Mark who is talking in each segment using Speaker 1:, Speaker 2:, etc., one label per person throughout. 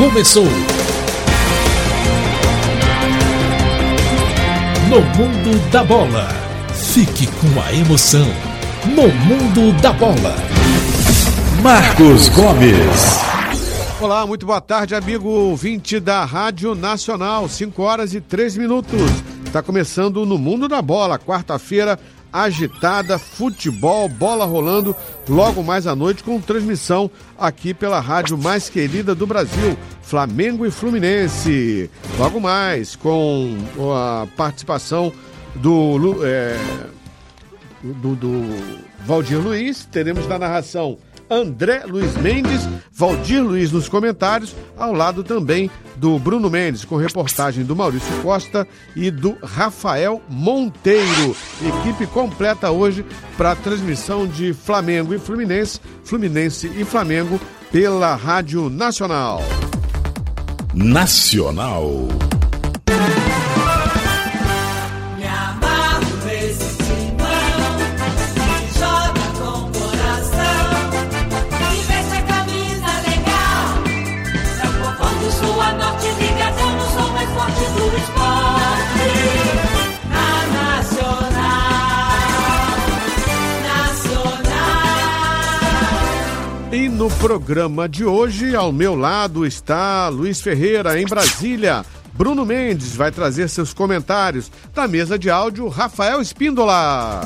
Speaker 1: começou. No Mundo da Bola. Fique com a emoção. No Mundo da Bola. Marcos Gomes.
Speaker 2: Olá, muito boa tarde, amigo ouvinte da Rádio Nacional. 5h03. Está começando No Mundo da Bola. Quarta-feira agitada, futebol, bola rolando, logo mais à noite com transmissão aqui pela rádio mais querida do Brasil, Flamengo e Fluminense. Logo mais com a participação do Valdir Luiz, teremos na narração André Luiz Mendes, Valdir Luiz nos comentários, ao lado também do Bruno Mendes, com reportagem do Maurício Costa e do Rafael Monteiro. Equipe completa hoje para a transmissão de Flamengo e Fluminense, Fluminense e Flamengo pela Rádio Nacional.
Speaker 1: Nacional.
Speaker 2: E no programa de hoje, ao meu lado está Luiz Ferreira, em Brasília. Bruno Mendes vai trazer seus comentários. Da mesa de áudio, Rafael Espíndola.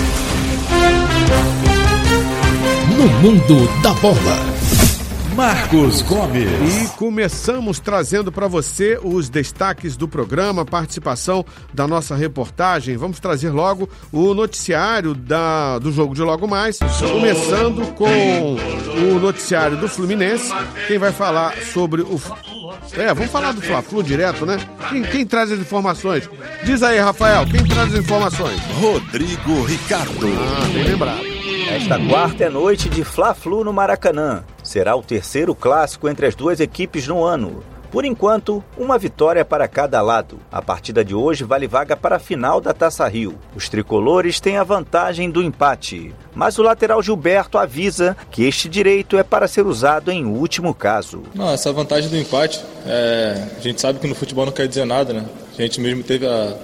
Speaker 1: No Mundo da Bola, Marcos Gomes.
Speaker 2: E começamos trazendo para você os destaques do programa, participação da nossa reportagem. Vamos trazer logo o noticiário do jogo de logo mais, começando com o noticiário do Fluminense. Quem vai falar sobre o... vamos falar do Fla-Flu direto, né? Quem traz as informações? Diz aí, Rafael, quem traz as informações?
Speaker 1: Rodrigo Ricardo.
Speaker 2: Bem lembrado.
Speaker 3: Esta quarta é noite de Fla-Flu no Maracanã. Será o terceiro clássico entre as duas equipes no ano. Por enquanto, uma vitória para cada lado. A partida de hoje vale vaga para a final da Taça Rio. Os tricolores têm a vantagem do empate. Mas o lateral Gilberto avisa que este direito é para ser usado em último caso.
Speaker 4: Não, essa vantagem do empate, a gente sabe que no futebol não quer dizer nada, né? A gente mesmo teve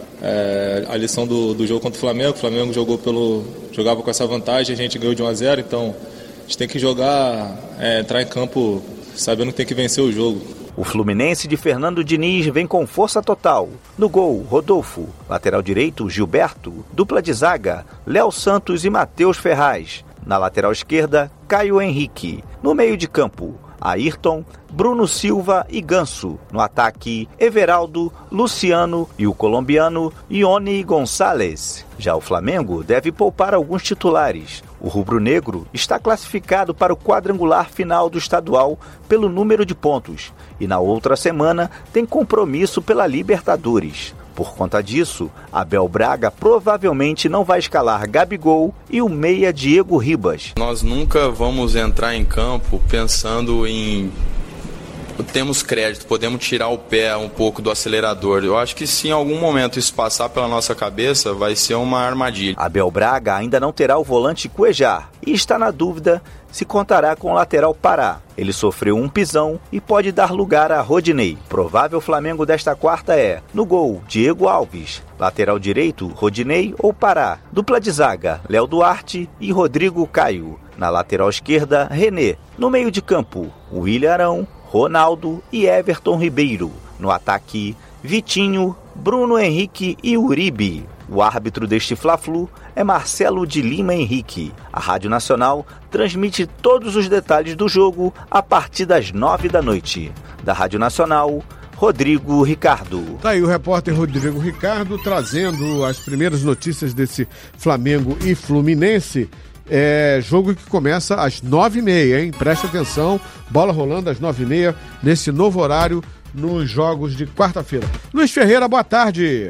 Speaker 4: a lição do jogo contra o Flamengo. O Flamengo jogava com essa vantagem, a gente ganhou de 1-0, então a gente tem que jogar, entrar em campo sabendo que tem que vencer o jogo.
Speaker 3: O Fluminense de Fernando Diniz vem com força total. No gol, Rodolfo. Lateral direito, Gilberto. Dupla de zaga, Léo Santos e Matheus Ferraz. Na lateral esquerda, Caio Henrique. No meio de campo, Ayrton, Bruno Silva e Ganso. No ataque, Everaldo, Luciano e o colombiano Ione Gonçalves. Já o Flamengo deve poupar alguns titulares. O rubro-negro está classificado para o quadrangular final do estadual pelo número de pontos. E na outra semana tem compromisso pela Libertadores. Por conta disso, Abel Braga provavelmente não vai escalar Gabigol e o meia Diego Ribas.
Speaker 5: Nós nunca vamos entrar em campo pensando em... Temos crédito, podemos tirar o pé um pouco do acelerador. Eu acho que se em algum momento isso passar pela nossa cabeça, vai ser uma armadilha.
Speaker 3: Abel Braga ainda não terá o volante Cuejar e está na dúvida se contará com o lateral Pará. Ele sofreu um pisão e pode dar lugar a Rodinei. Provável Flamengo desta quarta é: no gol, Diego Alves. Lateral direito, Rodinei ou Pará. Dupla de zaga, Léo Duarte e Rodrigo Caio. Na lateral esquerda, René. No meio de campo, William Arão, Ronaldo e Everton Ribeiro. No ataque, Vitinho, Bruno Henrique e Uribe. O árbitro deste Fla-Flu é Marcelo de Lima Henrique. A Rádio Nacional transmite todos os detalhes do jogo a partir das 9 da noite. Da Rádio Nacional, Rodrigo Ricardo.
Speaker 2: Tá aí o repórter Rodrigo Ricardo trazendo as primeiras notícias desse Flamengo e Fluminense. Jogo que começa às 9h30, hein? Preste atenção, bola rolando às 9h30, nesse novo horário, nos jogos de quarta-feira. Luiz Ferreira, boa tarde.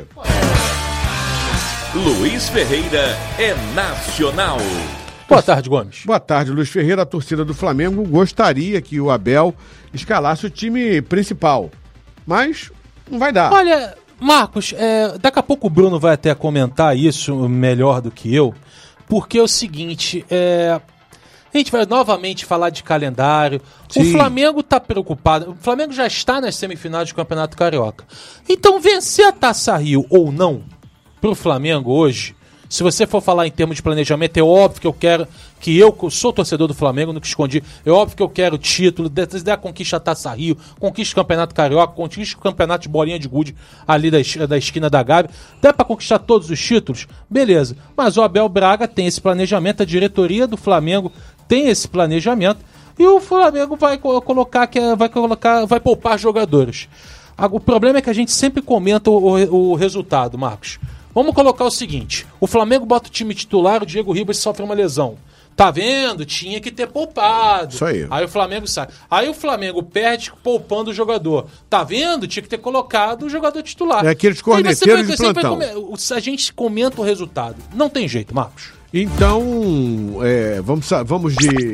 Speaker 1: Luiz Ferreira é nacional.
Speaker 6: Boa tarde, Gomes.
Speaker 2: Boa tarde, Luiz Ferreira. A torcida do Flamengo gostaria que o Abel escalasse o time principal, mas não vai dar.
Speaker 6: Olha, Marcos, daqui a pouco o Bruno vai até comentar isso melhor do que eu, porque é o seguinte, A gente vai novamente falar de calendário.
Speaker 2: Sim.
Speaker 6: O Flamengo está preocupado. O Flamengo já está nas semifinais do Campeonato Carioca. Então, vencer a Taça Rio ou não, pro Flamengo hoje, se você for falar em termos de planejamento, é óbvio que eu quero, que eu sou torcedor do Flamengo, nunca escondi, é óbvio que eu quero título, da conquista Taça Rio, conquista o Campeonato Carioca, conquista o Campeonato de Bolinha de Gude ali da esquina da Gávea, dá pra conquistar todos os títulos? Beleza, mas o Abel Braga tem esse planejamento, a diretoria do Flamengo tem esse planejamento, e o Flamengo vai poupar jogadores. O problema é que a gente sempre comenta o resultado, Marcos. Vamos colocar o seguinte, o Flamengo bota o time titular, o Diego Ribas sofre uma lesão. Tá vendo? Tinha que ter poupado.
Speaker 2: Isso aí.
Speaker 6: Aí o Flamengo sai. Aí o Flamengo perde poupando o jogador. Tá vendo? Tinha que ter colocado o jogador titular.
Speaker 2: É aqueles corneteiros de plantão.
Speaker 6: A gente comenta o resultado. Não tem jeito, Marcos.
Speaker 2: Então, vamos de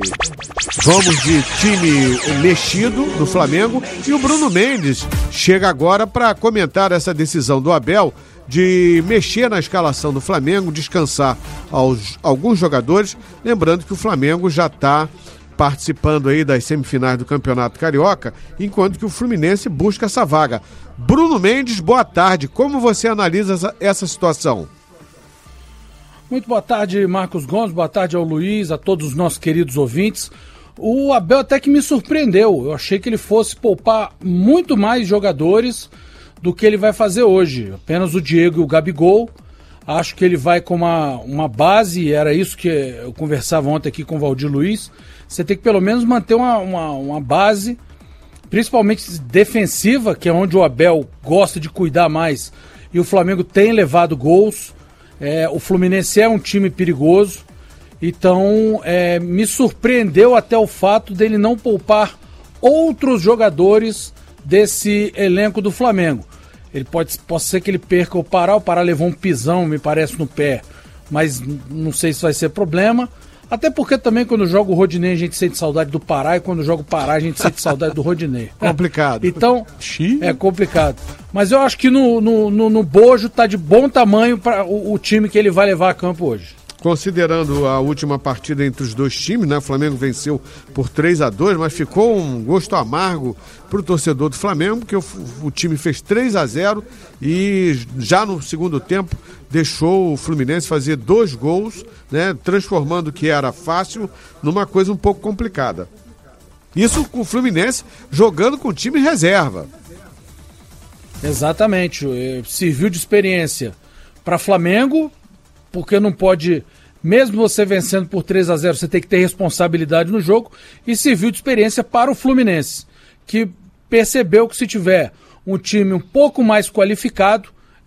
Speaker 2: time mexido do Flamengo. E o Bruno Mendes chega agora para comentar essa decisão do Abel de mexer na escalação do Flamengo, descansar alguns jogadores. Lembrando que o Flamengo já está participando aí das semifinais do Campeonato Carioca, enquanto que o Fluminense busca essa vaga. Bruno Mendes, boa tarde. Como você analisa essa situação?
Speaker 7: Muito boa tarde, Marcos Gomes, boa tarde ao Luiz, a todos os nossos queridos ouvintes. O Abel até que me surpreendeu, eu achei que ele fosse poupar muito mais jogadores do que ele vai fazer hoje. Apenas o Diego e o Gabigol, acho que ele vai com uma base, era isso que eu conversava ontem aqui com o Valdir Luiz, você tem que pelo menos manter uma base, principalmente defensiva, que é onde o Abel gosta de cuidar mais, e o Flamengo tem levado gols. O Fluminense é um time perigoso, então me surpreendeu até o fato dele não poupar outros jogadores desse elenco do Flamengo. Ele pode ser que ele perca o Pará levou um pisão, me parece, no pé, mas não sei se vai ser problema. Até porque também quando joga o Rodinei a gente sente saudade do Pará, e quando joga o Pará a gente sente saudade do Rodinei.
Speaker 2: Complicado.
Speaker 7: Então, é complicado. Mas eu acho que no bojo tá de bom tamanho para o time que ele vai levar a campo hoje.
Speaker 2: Considerando a última partida entre os dois times, né? O Flamengo venceu por 3-2, mas ficou um gosto amargo para o torcedor do Flamengo, porque o time fez 3-0 e já no segundo tempo deixou o Fluminense fazer 2 gols, né? Transformando o que era fácil numa coisa um pouco complicada. Isso com o Fluminense jogando com o time reserva.
Speaker 7: Exatamente, serviu de experiência para Flamengo, porque não pode, mesmo você vencendo por 3-0, você tem que ter responsabilidade no jogo, e serviu de experiência para o Fluminense, que percebeu que se tiver um time um pouco mais qualificado,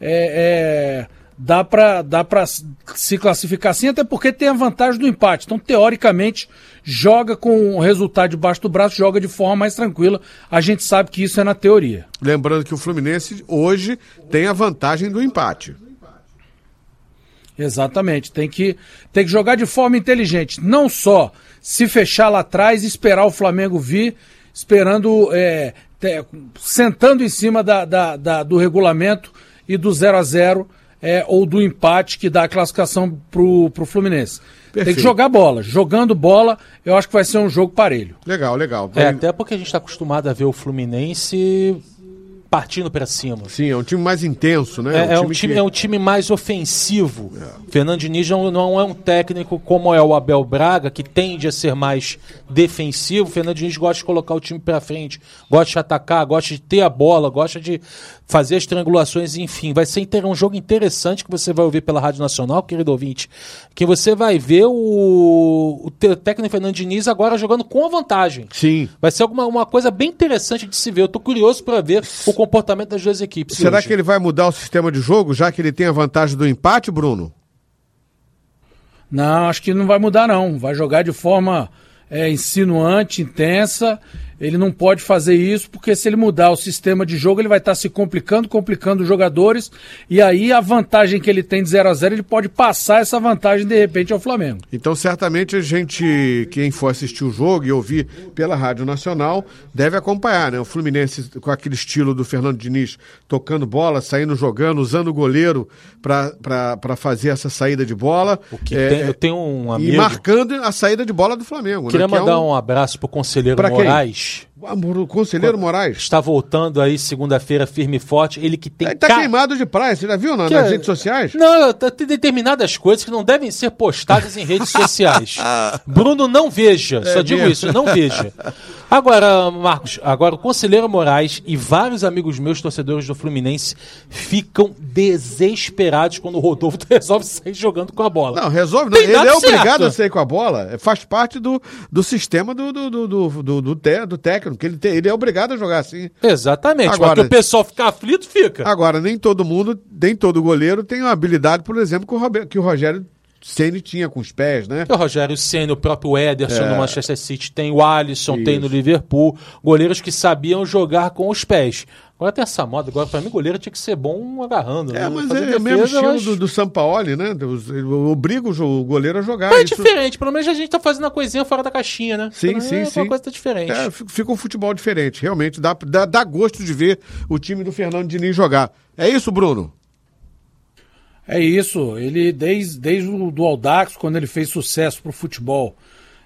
Speaker 7: dá para se classificar assim, até porque tem a vantagem do empate. Então, teoricamente, joga com o resultado debaixo do braço, joga de forma mais tranquila. A gente sabe que isso é na teoria.
Speaker 2: Lembrando que o Fluminense hoje tem a vantagem do empate.
Speaker 7: Exatamente, tem que jogar de forma inteligente, não só se fechar lá atrás e esperar o Flamengo vir, esperando, sentando em cima do regulamento e do 0-0 ou do empate que dá a classificação pro Fluminense. Perfeito. Tem que jogar bola, jogando bola, eu acho que vai ser um jogo parelho.
Speaker 2: Legal.
Speaker 6: Até porque a gente está acostumado a ver o Fluminense partindo para cima.
Speaker 2: Sim, é um time mais intenso, né?
Speaker 6: É um time mais ofensivo. Fernando Diniz não é um técnico como é o Abel Braga, que tende a ser mais defensivo. Fernando Diniz gosta de colocar o time para frente, gosta de atacar, gosta de ter a bola, gosta de fazer as triangulações, enfim. Vai ser um jogo interessante que você vai ouvir pela Rádio Nacional, querido ouvinte, que você vai ver o técnico Fernando Diniz agora jogando com a vantagem.
Speaker 2: Sim.
Speaker 6: Vai ser uma coisa bem interessante de se ver. Eu tô curioso para ver o comportamento das duas equipes.
Speaker 2: Será que ele vai mudar o sistema de jogo, já que ele tem a vantagem do empate, Bruno?
Speaker 7: Não, acho que não vai mudar não. Vai jogar de forma insinuante, intensa. Ele não pode fazer isso, porque se ele mudar o sistema de jogo, ele vai estar se complicando os jogadores, e aí a vantagem que ele tem de 0-0, ele pode passar essa vantagem de repente ao Flamengo.
Speaker 2: Então certamente a gente, quem for assistir o jogo e ouvir pela Rádio Nacional, deve acompanhar, né? O Fluminense com aquele estilo do Fernando Diniz, tocando bola, saindo jogando, usando o goleiro para fazer essa saída de bola.
Speaker 6: Eu tenho um amigo...
Speaker 2: E marcando a saída de bola do Flamengo.
Speaker 6: Queria
Speaker 2: né?
Speaker 6: mandar um abraço pro conselheiro Moraes.
Speaker 2: O conselheiro Moraes?
Speaker 6: Está voltando aí segunda-feira firme e forte. Ele que tem...
Speaker 2: Ele tá queimado de praia, você já viu nas redes sociais?
Speaker 6: Não, tem determinadas coisas que não devem ser postadas em redes sociais. Bruno, não veja. Só digo isso, não veja. Agora, Marcos, o conselheiro Moraes e vários amigos meus, torcedores do Fluminense, ficam desesperados quando o Rodolfo resolve sair jogando com a bola.
Speaker 2: Não, resolve não. Ele é obrigado a sair com a bola. Faz parte do sistema do técnico, que ele é obrigado a jogar assim.
Speaker 6: Exatamente. Agora, mas que o pessoal fica aflito, fica.
Speaker 2: Agora, nem todo goleiro tem uma habilidade, por exemplo, que o Rogério Ceni tinha com os pés, né?
Speaker 6: O Rogério Ceni, o próprio Ederson no Manchester City, tem o Alisson, tem no Liverpool, goleiros que sabiam jogar com os pés. Agora tem essa moda, pra mim goleiro tinha que ser bom agarrando.
Speaker 2: Né? Mas é o mesmo estilo do Sampaoli, né? Obriga o goleiro a jogar.
Speaker 6: Mas é diferente, pelo menos a gente tá fazendo uma coisinha fora da caixinha, né?
Speaker 2: Sim.
Speaker 6: Uma coisa tá diferente.
Speaker 2: Fica um futebol diferente, realmente, dá gosto de ver o time do Fernando Diniz jogar. É isso, Bruno?
Speaker 7: É isso, ele desde o Audax, quando ele fez sucesso pro futebol,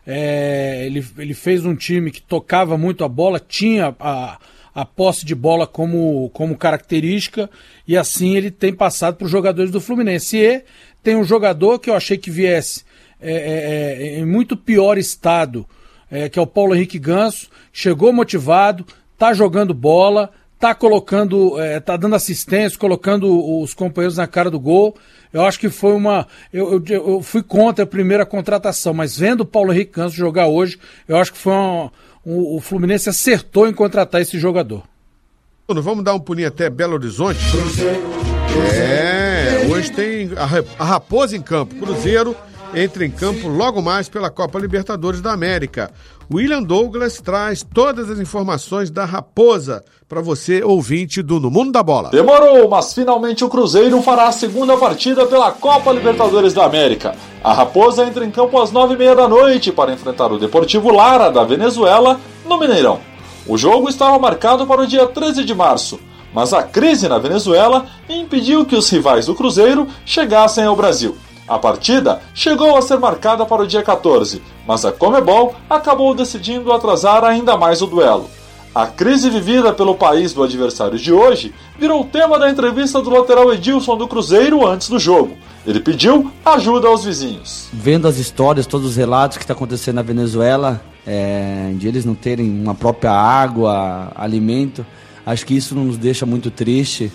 Speaker 7: ele fez um time que tocava muito a bola, tinha a posse de bola como característica, e assim ele tem passado para os jogadores do Fluminense. E tem um jogador que eu achei que viesse em muito pior estado, que é o Paulo Henrique Ganso, chegou motivado, tá jogando bola, tá colocando, tá dando assistência, colocando os companheiros na cara do gol. Eu acho que foi eu fui contra a primeira contratação, mas vendo o Paulo Henrique Ganso jogar hoje, eu acho que foi o Fluminense acertou em contratar esse jogador.
Speaker 2: Vamos dar um pulinho até Belo Horizonte. Hoje tem a Raposa em campo. Cruzeiro entra em campo logo mais pela Copa Libertadores da América. William Douglas traz todas as informações da Raposa para você, ouvinte do No Mundo da Bola.
Speaker 8: Demorou, mas finalmente o Cruzeiro fará a segunda partida pela Copa Libertadores da América. A Raposa entra em campo às 9h30 da noite para enfrentar o Deportivo Lara da Venezuela no Mineirão. O jogo estava marcado para o dia 13 de março, mas a crise na Venezuela impediu que os rivais do Cruzeiro chegassem ao Brasil. A partida chegou a ser marcada para o dia 14, mas a Conmebol acabou decidindo atrasar ainda mais o duelo. A crise vivida pelo país do adversário de hoje virou tema da entrevista do lateral Edilson do Cruzeiro antes do jogo. Ele pediu ajuda aos vizinhos.
Speaker 9: Vendo as histórias, todos os relatos que está acontecendo na Venezuela, de eles não terem uma própria água, alimento, acho que isso nos deixa muito triste.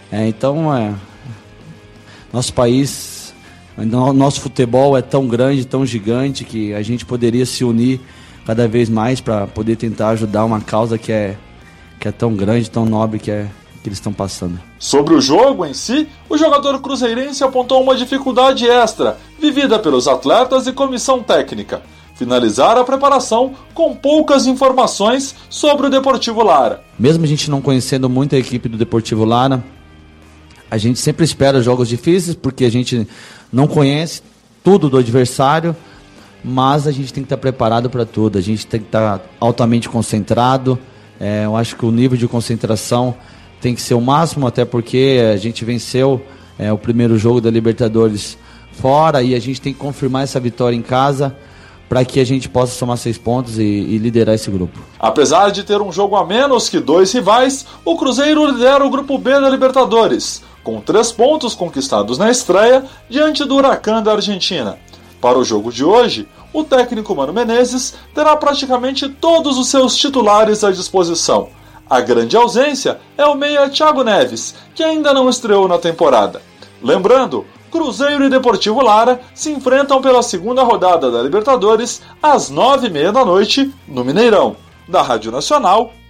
Speaker 9: Nosso país... Nosso futebol é tão grande, tão gigante, que a gente poderia se unir cada vez mais para poder tentar ajudar uma causa que é tão grande, tão nobre que eles estão passando.
Speaker 8: Sobre o jogo em si, o jogador cruzeirense apontou uma dificuldade extra, vivida pelos atletas e comissão técnica: finalizar a preparação com poucas informações sobre o Deportivo Lara.
Speaker 9: Mesmo a gente não conhecendo muito a equipe do Deportivo Lara, a gente sempre espera jogos difíceis, porque a gente não conhece tudo do adversário, mas a gente tem que estar preparado para tudo, a gente tem que estar altamente concentrado. Eu acho que o nível de concentração tem que ser o máximo, até porque a gente venceu o primeiro jogo da Libertadores fora, e a gente tem que confirmar essa vitória em casa para que a gente possa somar 6 pontos e liderar esse grupo.
Speaker 8: Apesar de ter um jogo a menos que 2 rivais, o Cruzeiro lidera o grupo B da Libertadores, com 3 pontos conquistados na estreia diante do Huracán da Argentina. Para o jogo de hoje, o técnico Mano Menezes terá praticamente todos os seus titulares à disposição. A grande ausência é o meia Thiago Neves, que ainda não estreou na temporada. Lembrando, Cruzeiro e Deportivo Lara se enfrentam pela segunda rodada da Libertadores às 9h30 da noite no Mineirão. Da Rádio Nacional,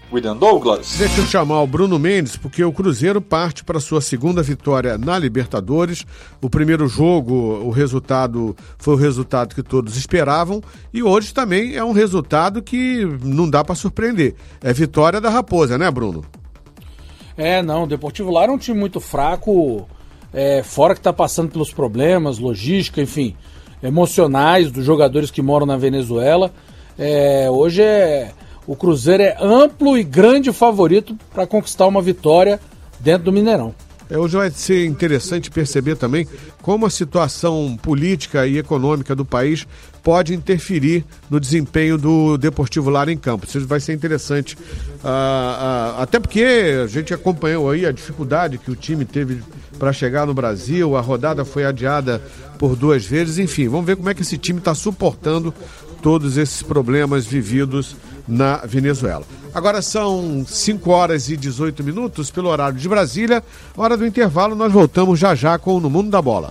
Speaker 8: William Douglas.
Speaker 2: Deixa eu chamar o Bruno Mendes, porque o Cruzeiro parte para sua segunda vitória na Libertadores. O primeiro jogo, o resultado foi o resultado que todos esperavam, e hoje também é um resultado que não dá para surpreender. É vitória da Raposa, né, Bruno?
Speaker 7: Não, o Deportivo Lara é um time muito fraco, fora que está passando pelos problemas, logística, enfim, emocionais dos jogadores que moram na Venezuela. Hoje o Cruzeiro é amplo e grande favorito para conquistar uma vitória dentro do Mineirão.
Speaker 2: Hoje vai ser interessante perceber também como a situação política e econômica do país pode interferir no desempenho do Deportivo Lara em campo. Isso vai ser interessante, até porque a gente acompanhou aí a dificuldade que o time teve para chegar no Brasil, a rodada foi adiada por 2 vezes, enfim, vamos ver como é que esse time está suportando todos esses problemas vividos na Venezuela. Agora são 5h18 pelo horário de Brasília, hora do intervalo, nós voltamos já com o No Mundo da Bola.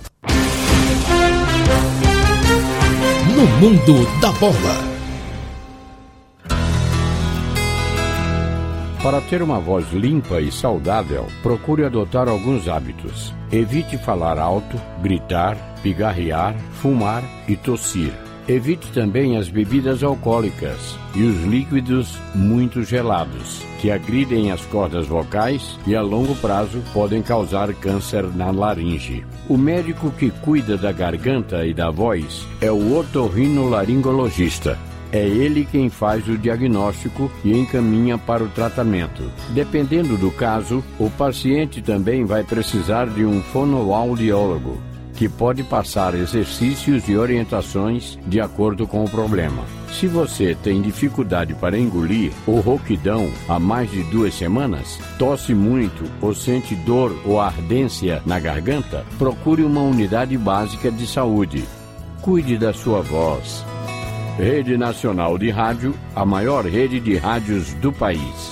Speaker 1: No Mundo da Bola.
Speaker 10: Para ter uma voz limpa e saudável, procure adotar alguns hábitos. Evite falar alto, gritar, pigarrear, fumar e tossir. Evite também as bebidas alcoólicas e os líquidos muito gelados, que agridem as cordas vocais e a longo prazo podem causar câncer na laringe. O médico que cuida da garganta e da voz é o otorrinolaringologista. É ele quem faz o diagnóstico e encaminha para o tratamento. Dependendo do caso, o paciente também vai precisar de um fonoaudiólogo, que pode passar exercícios e orientações de acordo com o problema. Se você tem dificuldade para engolir ou rouquidão há mais de 2 semanas, tosse muito ou sente dor ou ardência na garganta, procure uma unidade básica de saúde. Cuide da sua voz. Rede Nacional de Rádio, a maior rede de rádios do país.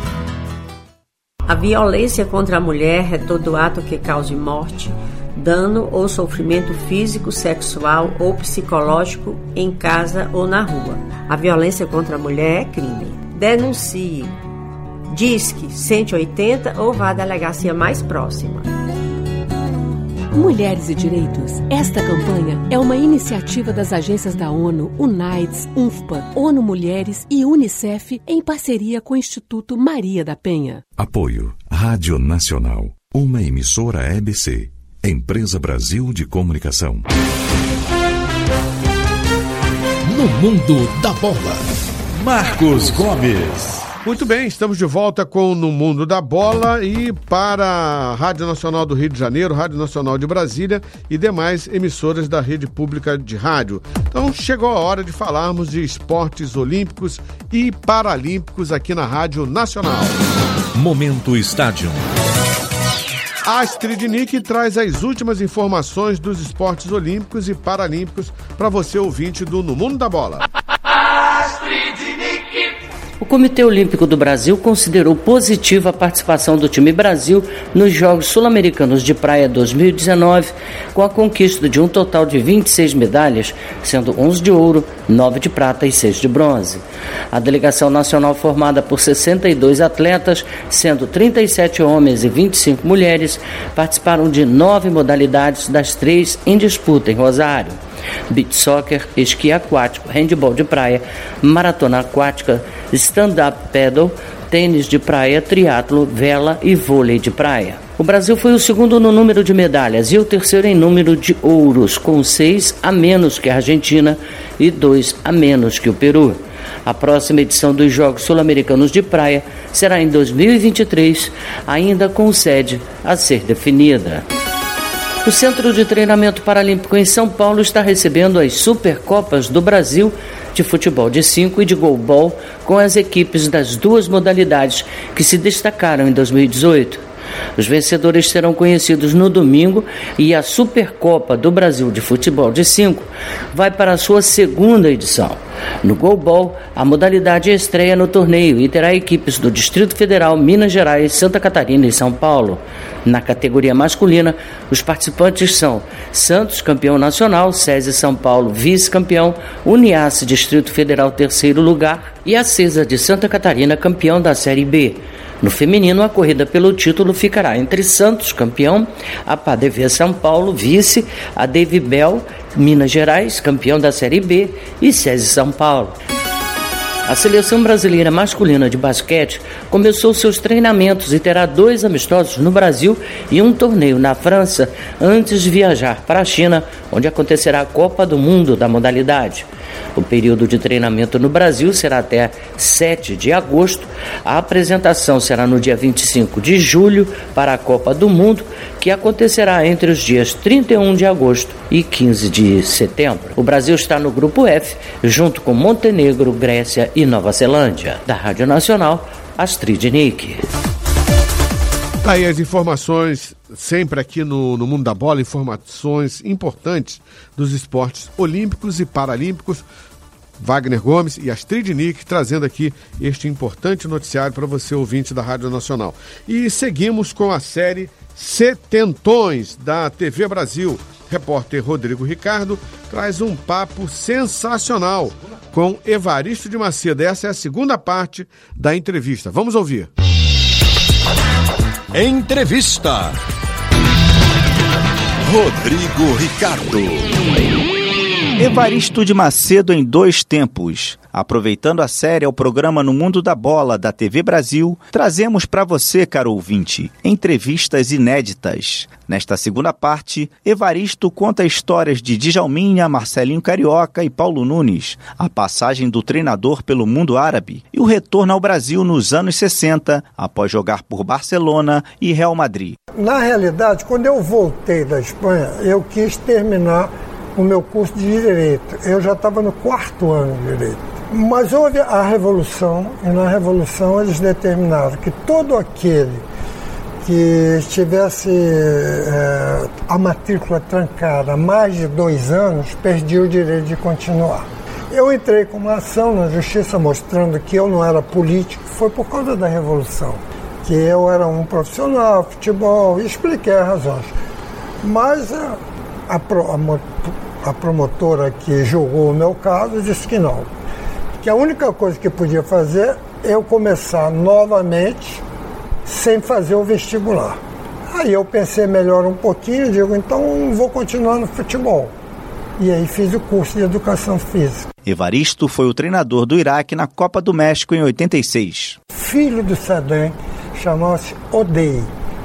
Speaker 11: A violência contra a mulher é todo ato que cause morte, dano ou sofrimento físico, sexual ou psicológico em casa ou na rua. A violência contra a mulher é crime. Denuncie. Disque 180 ou vá à delegacia mais próxima.
Speaker 12: Mulheres e Direitos. Esta campanha é uma iniciativa das agências da ONU, UNAIDS, UNFPA, ONU Mulheres e UNICEF em parceria com o Instituto Maria da Penha.
Speaker 13: Apoio Rádio Nacional, uma emissora EBC. Empresa Brasil de Comunicação.
Speaker 1: No Mundo da Bola, Marcos Gomes.
Speaker 2: Muito bem, estamos de volta com No Mundo da Bola e para a Rádio Nacional do Rio de Janeiro, Rádio Nacional de Brasília e demais emissoras da rede pública de rádio. Então chegou a hora de falarmos de esportes olímpicos e paralímpicos aqui na Rádio Nacional.
Speaker 1: Momento Estádio.
Speaker 2: Astrid Nick traz as últimas informações dos esportes olímpicos e paralímpicos para você, ouvinte do No Mundo da Bola.
Speaker 14: Astrid Nick. O Comitê Olímpico do Brasil considerou positiva a participação do time Brasil nos Jogos Sul-Americanos de Praia 2019, com a conquista de um total de 26 medalhas, sendo 11 de ouro, 9 de prata e 6 de bronze. A delegação nacional, formada por 62 atletas, sendo 37 homens e 25 mulheres, participaram de 9 modalidades das 3 em disputa em Rosário: beach soccer, esqui aquático, handebol de praia, maratona aquática, stand-up paddle, tênis de praia, triatlo, vela e vôlei de praia. O Brasil foi o segundo no número de medalhas e o terceiro em número de ouros, com 6 a menos que a Argentina e 2 a menos que o Peru. A próxima edição dos Jogos Sul-Americanos de Praia será em 2023, ainda com sede a ser definida. O Centro de Treinamento Paralímpico em São Paulo está recebendo as Supercopas do Brasil de futebol de 5 e de goalball, com as equipes das 2 modalidades que se destacaram em 2018. Os vencedores serão conhecidos no domingo e a Supercopa do Brasil de futebol de 5 vai para a sua segunda edição. No Goalball, a modalidade estreia no torneio e terá equipes do Distrito Federal, Minas Gerais, Santa Catarina e São Paulo. Na categoria masculina, os participantes são Santos, campeão nacional, SESI São Paulo, vice-campeão, Uniasse, Distrito Federal, terceiro lugar, e a Acesa de Santa Catarina, campeão da Série B. No feminino, a corrida pelo título ficará entre Santos, campeão, a PADV São Paulo, vice, a Dave Bell, Minas Gerais, campeão da Série B, e SESI São Paulo. A seleção brasileira masculina de basquete começou seus treinamentos e terá 2 amistosos no Brasil e um torneio na França antes de viajar para a China, onde acontecerá a Copa do Mundo da modalidade. O período de treinamento no Brasil será até 7 de agosto. A apresentação será no dia 25 de julho para a Copa do Mundo, que acontecerá entre os dias 31 de agosto e 15 de setembro. O Brasil está no Grupo F, junto com Montenegro, Grécia e Nova Zelândia. Da Rádio Nacional, Astrid Nick.
Speaker 2: Aí as informações, sempre aqui no Mundo da Bola, informações importantes dos esportes olímpicos e paralímpicos. Wagner Gomes e Astrid Nick trazendo aqui este importante noticiário para você, ouvinte da Rádio Nacional. E seguimos com a série Setentões da TV Brasil. Repórter Rodrigo Ricardo traz um papo sensacional com Evaristo de Macedo. Essa é a segunda parte da entrevista. Vamos ouvir.
Speaker 1: Entrevista. Rodrigo Ricardo.
Speaker 3: Evaristo de Macedo em 2 tempos. Aproveitando a série ao programa No Mundo da Bola da TV Brasil, trazemos para você, caro ouvinte, entrevistas inéditas. Nesta segunda parte, Evaristo conta histórias de Djalminha, Marcelinho Carioca e Paulo Nunes, a passagem do treinador pelo mundo árabe e o retorno ao Brasil nos anos 60, após jogar por Barcelona e Real Madrid.
Speaker 15: Na realidade, quando eu voltei da Espanha, eu quis terminar o meu curso de Direito. Eu já estava no 4º ano de Direito. Mas houve a Revolução, e na Revolução eles determinaram que todo aquele que tivesse a matrícula trancada há mais de 2 anos, perdia o direito de continuar. Eu entrei com uma ação na Justiça mostrando que eu não era político, foi por causa da Revolução, que eu era um profissional, futebol, e expliquei as razões. Mas a promotora que julgou o meu caso disse que não. Que a única coisa que podia fazer é eu começar novamente sem fazer o vestibular. Aí eu pensei melhor um pouquinho, digo, então vou continuar no futebol. E aí fiz o curso de Educação Física.
Speaker 3: Evaristo foi o treinador do Iraque na Copa do México em 86.
Speaker 15: Filho do Saddam, chamava-se Odey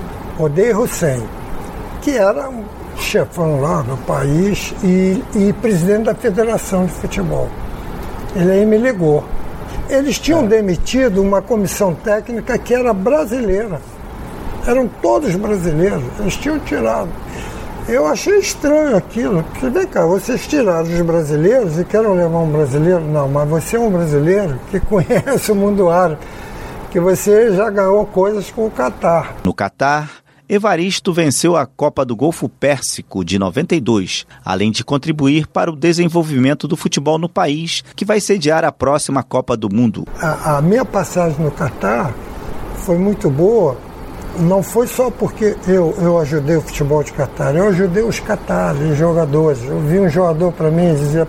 Speaker 15: Hussein, que era um chefão lá do país e presidente da Federação de Futebol. Ele aí me ligou. Eles tinham demitido uma comissão técnica que era brasileira. Eram todos brasileiros. Eles tinham tirado. Eu achei estranho aquilo. Porque, vem cá, vocês tiraram os brasileiros e querem levar um brasileiro? Não, mas você é um brasileiro que conhece o mundo árabe, que você já ganhou coisas com o Catar.
Speaker 3: No Catar, Evaristo venceu a Copa do Golfo Pérsico de 92, além de contribuir para o desenvolvimento do futebol no país, que vai sediar a próxima Copa do Mundo.
Speaker 15: A minha passagem no Catar foi muito boa, não foi só porque eu ajudei o futebol de Catar, eu ajudei os catares, os jogadores. Eu vi um jogador para mim e dizia,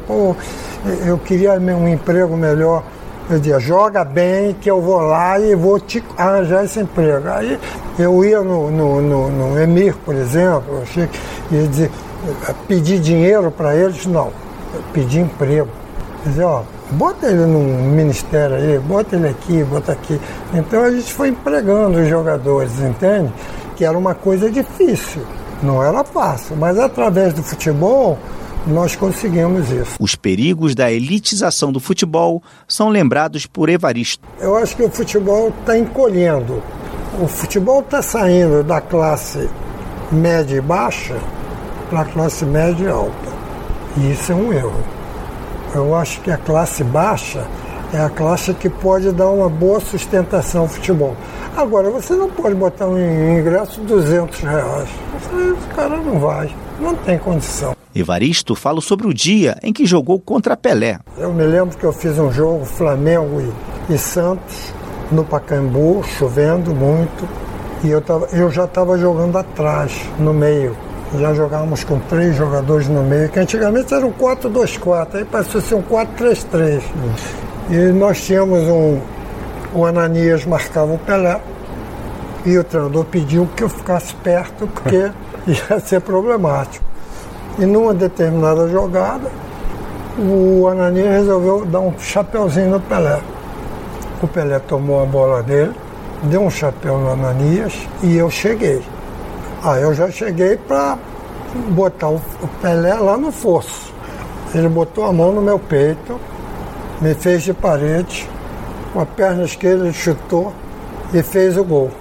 Speaker 15: eu queria um emprego melhor. Eu dizia, joga bem que eu vou lá e vou te arranjar esse emprego. Aí eu ia no Emir, por exemplo, ia dizer, pedir dinheiro para eles, não, pedir emprego. Dizer, bota ele num ministério aí, bota ele aqui, bota aqui. Então a gente foi empregando os jogadores, entende? Que era uma coisa difícil, não era fácil, mas através do futebol nós conseguimos isso.
Speaker 3: Os perigos da elitização do futebol são lembrados por Evaristo.
Speaker 15: Eu acho que o futebol está encolhendo. O futebol está saindo da classe média e baixa para a classe média e alta. E isso é um erro. Eu acho que a classe baixa é a classe que pode dar uma boa sustentação ao futebol. Agora, você não pode botar um ingresso de R$200. O cara não vai, não tem condição.
Speaker 3: Evaristo fala sobre o dia em que jogou contra Pelé.
Speaker 15: Eu me lembro que eu fiz um jogo Flamengo e Santos no Pacaembu, chovendo muito, e eu já estava jogando atrás, no meio. Já jogávamos com 3 jogadores no meio, que antigamente era um 4-2-4, aí passou a ser um 4-3-3. E nós tínhamos o Ananias marcava o Pelé, e o treinador pediu que eu ficasse perto, porque ia ser problemático. E numa determinada jogada, o Ananias resolveu dar um chapeuzinho no Pelé. O Pelé tomou a bola dele, deu um chapéu no Ananias e eu cheguei. Eu já cheguei para botar o Pelé lá no fosso. Ele botou a mão no meu peito, me fez de parede, com a perna esquerda ele chutou e fez o gol.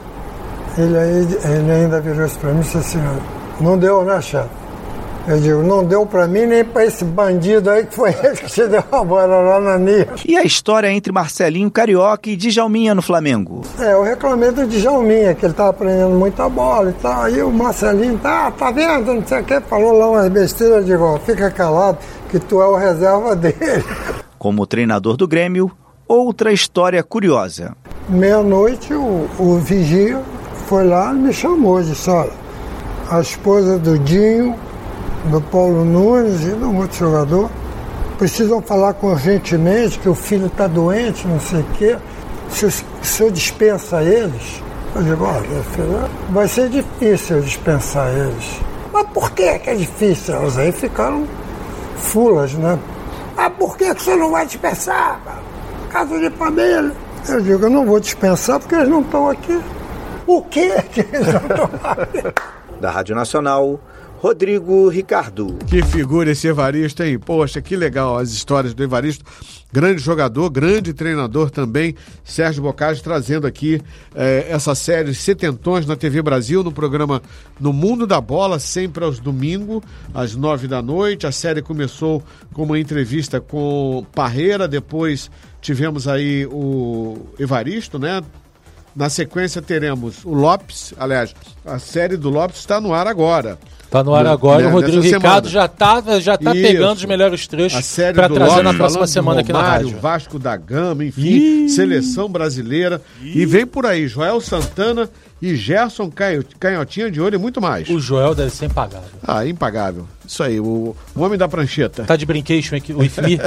Speaker 15: Ele ainda virou isso para mim e disse assim: não deu, né, chefe? Eu digo, não deu pra mim nem pra esse bandido aí que foi ele que te deu a bola lá na Nia.
Speaker 3: E a história entre Marcelinho Carioca e Djalminha no Flamengo?
Speaker 15: Eu reclamei do Djalminha, que ele tava prendendo muita bola e tal. Aí o Marcelinho, tá vendo, não sei o que, falou lá umas besteiras. Eu digo, fica calado que tu é o reserva dele.
Speaker 3: Como treinador do Grêmio, outra história curiosa.
Speaker 15: Meia-noite o vigia foi lá e me chamou, disse, olha, a esposa do Dinho, do Paulo Nunes e do outro jogador, precisam falar urgentemente que o filho está doente, não sei o quê. Se o senhor dispensa eles, eu digo, olha, filho, vai ser difícil dispensar eles. Mas por que é difícil? Eles aí ficaram fulas, né? Por que você não vai dispensar? Caso de família. Eu digo, eu não vou dispensar porque eles não estão aqui. O que que eles não estão aqui?
Speaker 3: Da Rádio Nacional, Rodrigo Ricardo.
Speaker 2: Que figura esse Evaristo, hein? Poxa, que legal as histórias do Evaristo. Grande jogador, grande treinador também. Sérgio Boccaccio trazendo aqui essa série Setentões na TV Brasil, no programa No Mundo da Bola, sempre aos domingos, às 21h. A série começou com uma entrevista com Parreira, depois tivemos aí o Evaristo, né? Na sequência teremos o Lopes, aliás, a série do Lopes está no ar agora.
Speaker 6: Tá no ar agora, o Rodrigo Ricardo já tá pegando os melhores trechos para trazer na próxima semana aqui na rádio.
Speaker 2: Vasco da Gama, enfim, seleção brasileira. E vem por aí, Joel Santana e Gerson Canhotinha de Ouro e muito mais.
Speaker 6: O Joel deve ser impagável.
Speaker 2: Impagável. Isso aí, o homem da prancheta.
Speaker 6: Tá de brincation aqui, o IFI.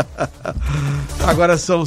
Speaker 2: Agora são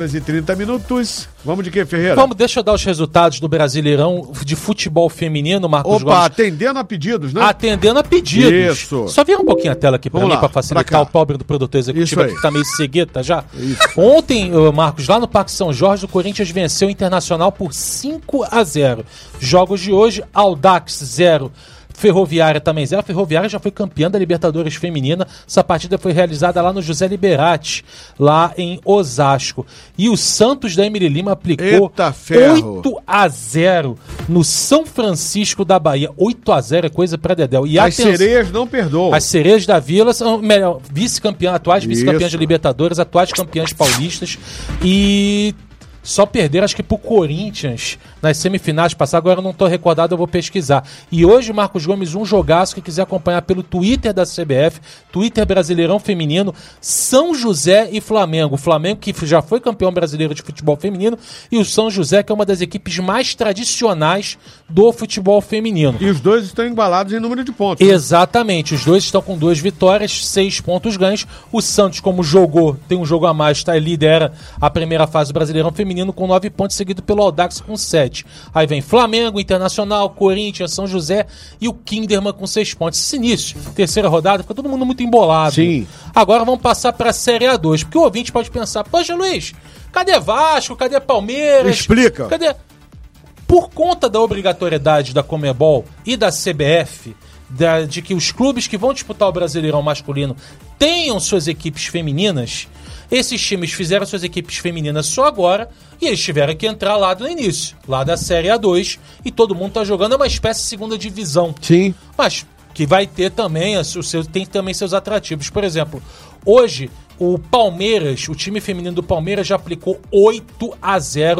Speaker 2: 5h30. Vamos de quê, Ferreira?
Speaker 6: Deixa eu dar os resultados do Brasileirão de futebol feminino, Marcos Gomes.
Speaker 2: Atendendo a pedidos, né?
Speaker 6: Atendendo a pedidos.
Speaker 2: Isso.
Speaker 6: Só vira um pouquinho a tela aqui pra mim, pra facilitar o pobre do produtor executivo aqui, que tá meio cegueta já. Isso. Ontem, Marcos, lá no Parque São Jorge, o Corinthians venceu o Internacional por 5-0. Jogos de hoje, Audax 0. Ferroviária também 0. A Ferroviária já foi campeã da Libertadores Feminina. Essa partida foi realizada lá no José Liberati, lá em Osasco. E o Santos da Emily Lima aplicou 8-0 no São Francisco da Bahia. 8-0 é coisa pra dedéu. E
Speaker 2: as sereias não perdoam.
Speaker 6: As sereias da Vila são atuais vice-campeãs de Libertadores, atuais campeãs paulistas. E só perderam, acho que pro Corinthians nas semifinais passadas. Agora eu não tô recordado, eu vou pesquisar. E hoje, Marcos Gomes, um jogaço que quiser acompanhar pelo Twitter da CBF, Twitter Brasileirão Feminino, São José e Flamengo. O Flamengo que já foi campeão brasileiro de futebol feminino e o São José que é uma das equipes mais tradicionais do futebol feminino.
Speaker 2: E os dois estão embalados em número de pontos.
Speaker 6: Exatamente, né? Os dois estão com 2 vitórias, 6 pontos ganhos. O Santos, como tem um jogo a mais, lidera a primeira fase do Brasileirão Feminino com 9 pontos, seguido pelo Audax com 7. Aí vem Flamengo, Internacional, Corinthians, São José e o Kinderman com 6 pontos. Esse início, terceira rodada, fica todo mundo muito embolado.
Speaker 2: Sim.
Speaker 6: Agora vamos passar para a Série A2, porque o ouvinte pode pensar, poxa Luiz, cadê Vasco, cadê Palmeiras?
Speaker 2: Explica.
Speaker 6: Cadê? Por conta da obrigatoriedade da Conmebol e da CBF, de que os clubes que vão disputar o Brasileirão masculino tenham suas equipes femininas, esses times fizeram suas equipes femininas só agora e eles tiveram que entrar lá do início, lá da Série A2, e todo mundo tá jogando, é uma espécie de segunda divisão.
Speaker 2: Sim.
Speaker 6: Mas que vai ter também, tem também seus atrativos. Por exemplo, hoje o Palmeiras, o time feminino do Palmeiras já aplicou 8-0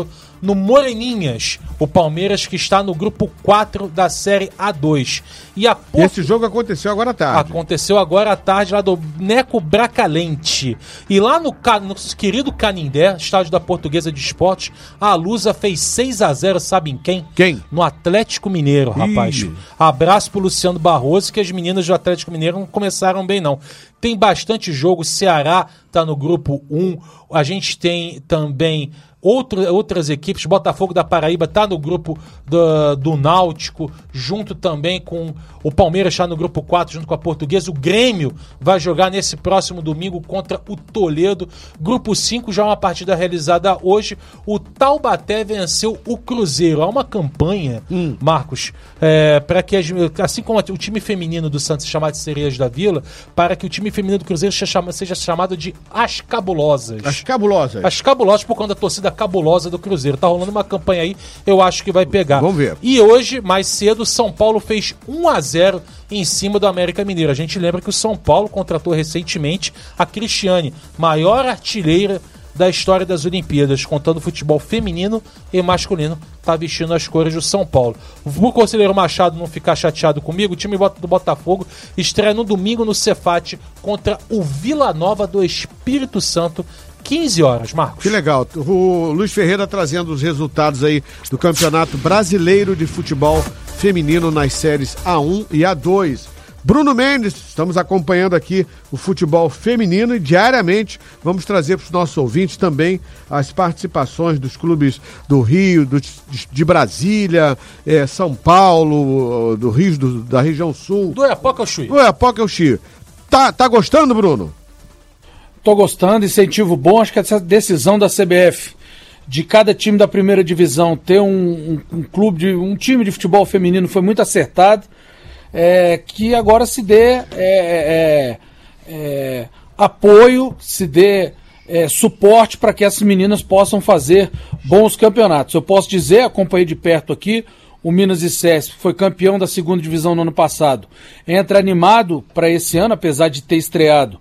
Speaker 6: no Moreninhas, o Palmeiras que está no grupo 4 da Série A2. E
Speaker 2: esse jogo aconteceu agora à tarde.
Speaker 6: Aconteceu agora à tarde lá do Neco Bracalente. E lá no querido Canindé, estádio da Portuguesa de Esportes, a Lusa fez 6-0, sabe em quem?
Speaker 2: Quem?
Speaker 6: No Atlético Mineiro, rapaz. Abraço pro Luciano Barroso, que as meninas do Atlético Mineiro não começaram bem, não. Tem bastante jogo, Ceará tá no grupo 1, a gente tem também outras equipes, Botafogo da Paraíba tá no grupo do Náutico, junto também com o Palmeiras, está no grupo 4, junto com a Portuguesa. O Grêmio vai jogar nesse próximo domingo contra o Toledo. Grupo 5, já uma partida realizada hoje. O Taubaté venceu o Cruzeiro. Há uma campanha, Marcos, para que, assim como o time feminino do Santos é chamado de Sereias da Vila, para que o time feminino do Cruzeiro seja chamado de As Cabulosas.
Speaker 2: As Cabulosas.
Speaker 6: As Cabulosas por conta da torcida cabulosa do Cruzeiro. Tá rolando uma campanha aí, eu acho que vai pegar.
Speaker 2: Vamos ver.
Speaker 6: E hoje, mais cedo, São Paulo fez 1-0 em cima do América Mineiro. A gente lembra que o São Paulo contratou recentemente a Cristiane, maior artilheira da história das Olimpíadas, contando futebol feminino e masculino, tá vestindo as cores do São Paulo. O Conselheiro Machado não ficar chateado comigo, o time do Botafogo estreia no domingo no Cefate contra o Vila Nova do Espírito Santo, 15 horas, Marcos.
Speaker 2: Que legal. O Luiz Ferreira trazendo os resultados aí do Campeonato Brasileiro de Futebol Feminino nas séries A1 e A2. Bruno Mendes, estamos acompanhando aqui o futebol feminino e diariamente vamos trazer para os nossos ouvintes também as participações dos clubes do Rio, de Brasília, São Paulo, do Rio, da região sul.
Speaker 6: Do Oiapoque ao Chuí.
Speaker 2: Do Oiapoque ao Chuí. Tá gostando, Bruno?
Speaker 7: Tô gostando, incentivo bom. Acho que essa decisão da CBF de cada time da primeira divisão ter um time de futebol feminino foi muito acertado. Que agora se dê apoio, se dê suporte para que essas meninas possam fazer bons campeonatos. Eu posso dizer, acompanhei de perto aqui, o Minas e Cesp foi campeão da segunda divisão no ano passado. Entra animado para esse ano, apesar de ter estreado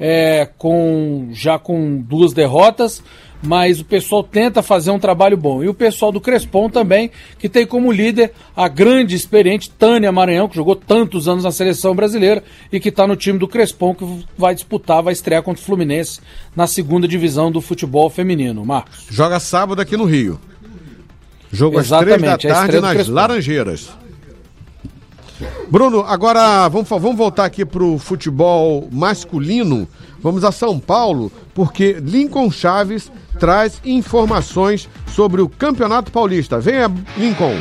Speaker 7: já com 2 derrotas, mas o pessoal tenta fazer um trabalho bom. E o pessoal do Crespon também, que tem como líder a grande experiente Tânia Maranhão, que jogou tantos anos na seleção brasileira e que está no time do Crespon, que vai estrear contra o Fluminense na segunda divisão do futebol feminino. Marcos.
Speaker 2: Joga sábado aqui no Rio. Jogo às 3 da tarde nas Laranjeiras. Bruno, agora vamos voltar aqui para o futebol masculino. Vamos a São Paulo, porque Lincoln Chaves traz informações sobre o Campeonato Paulista. Venha, Lincoln.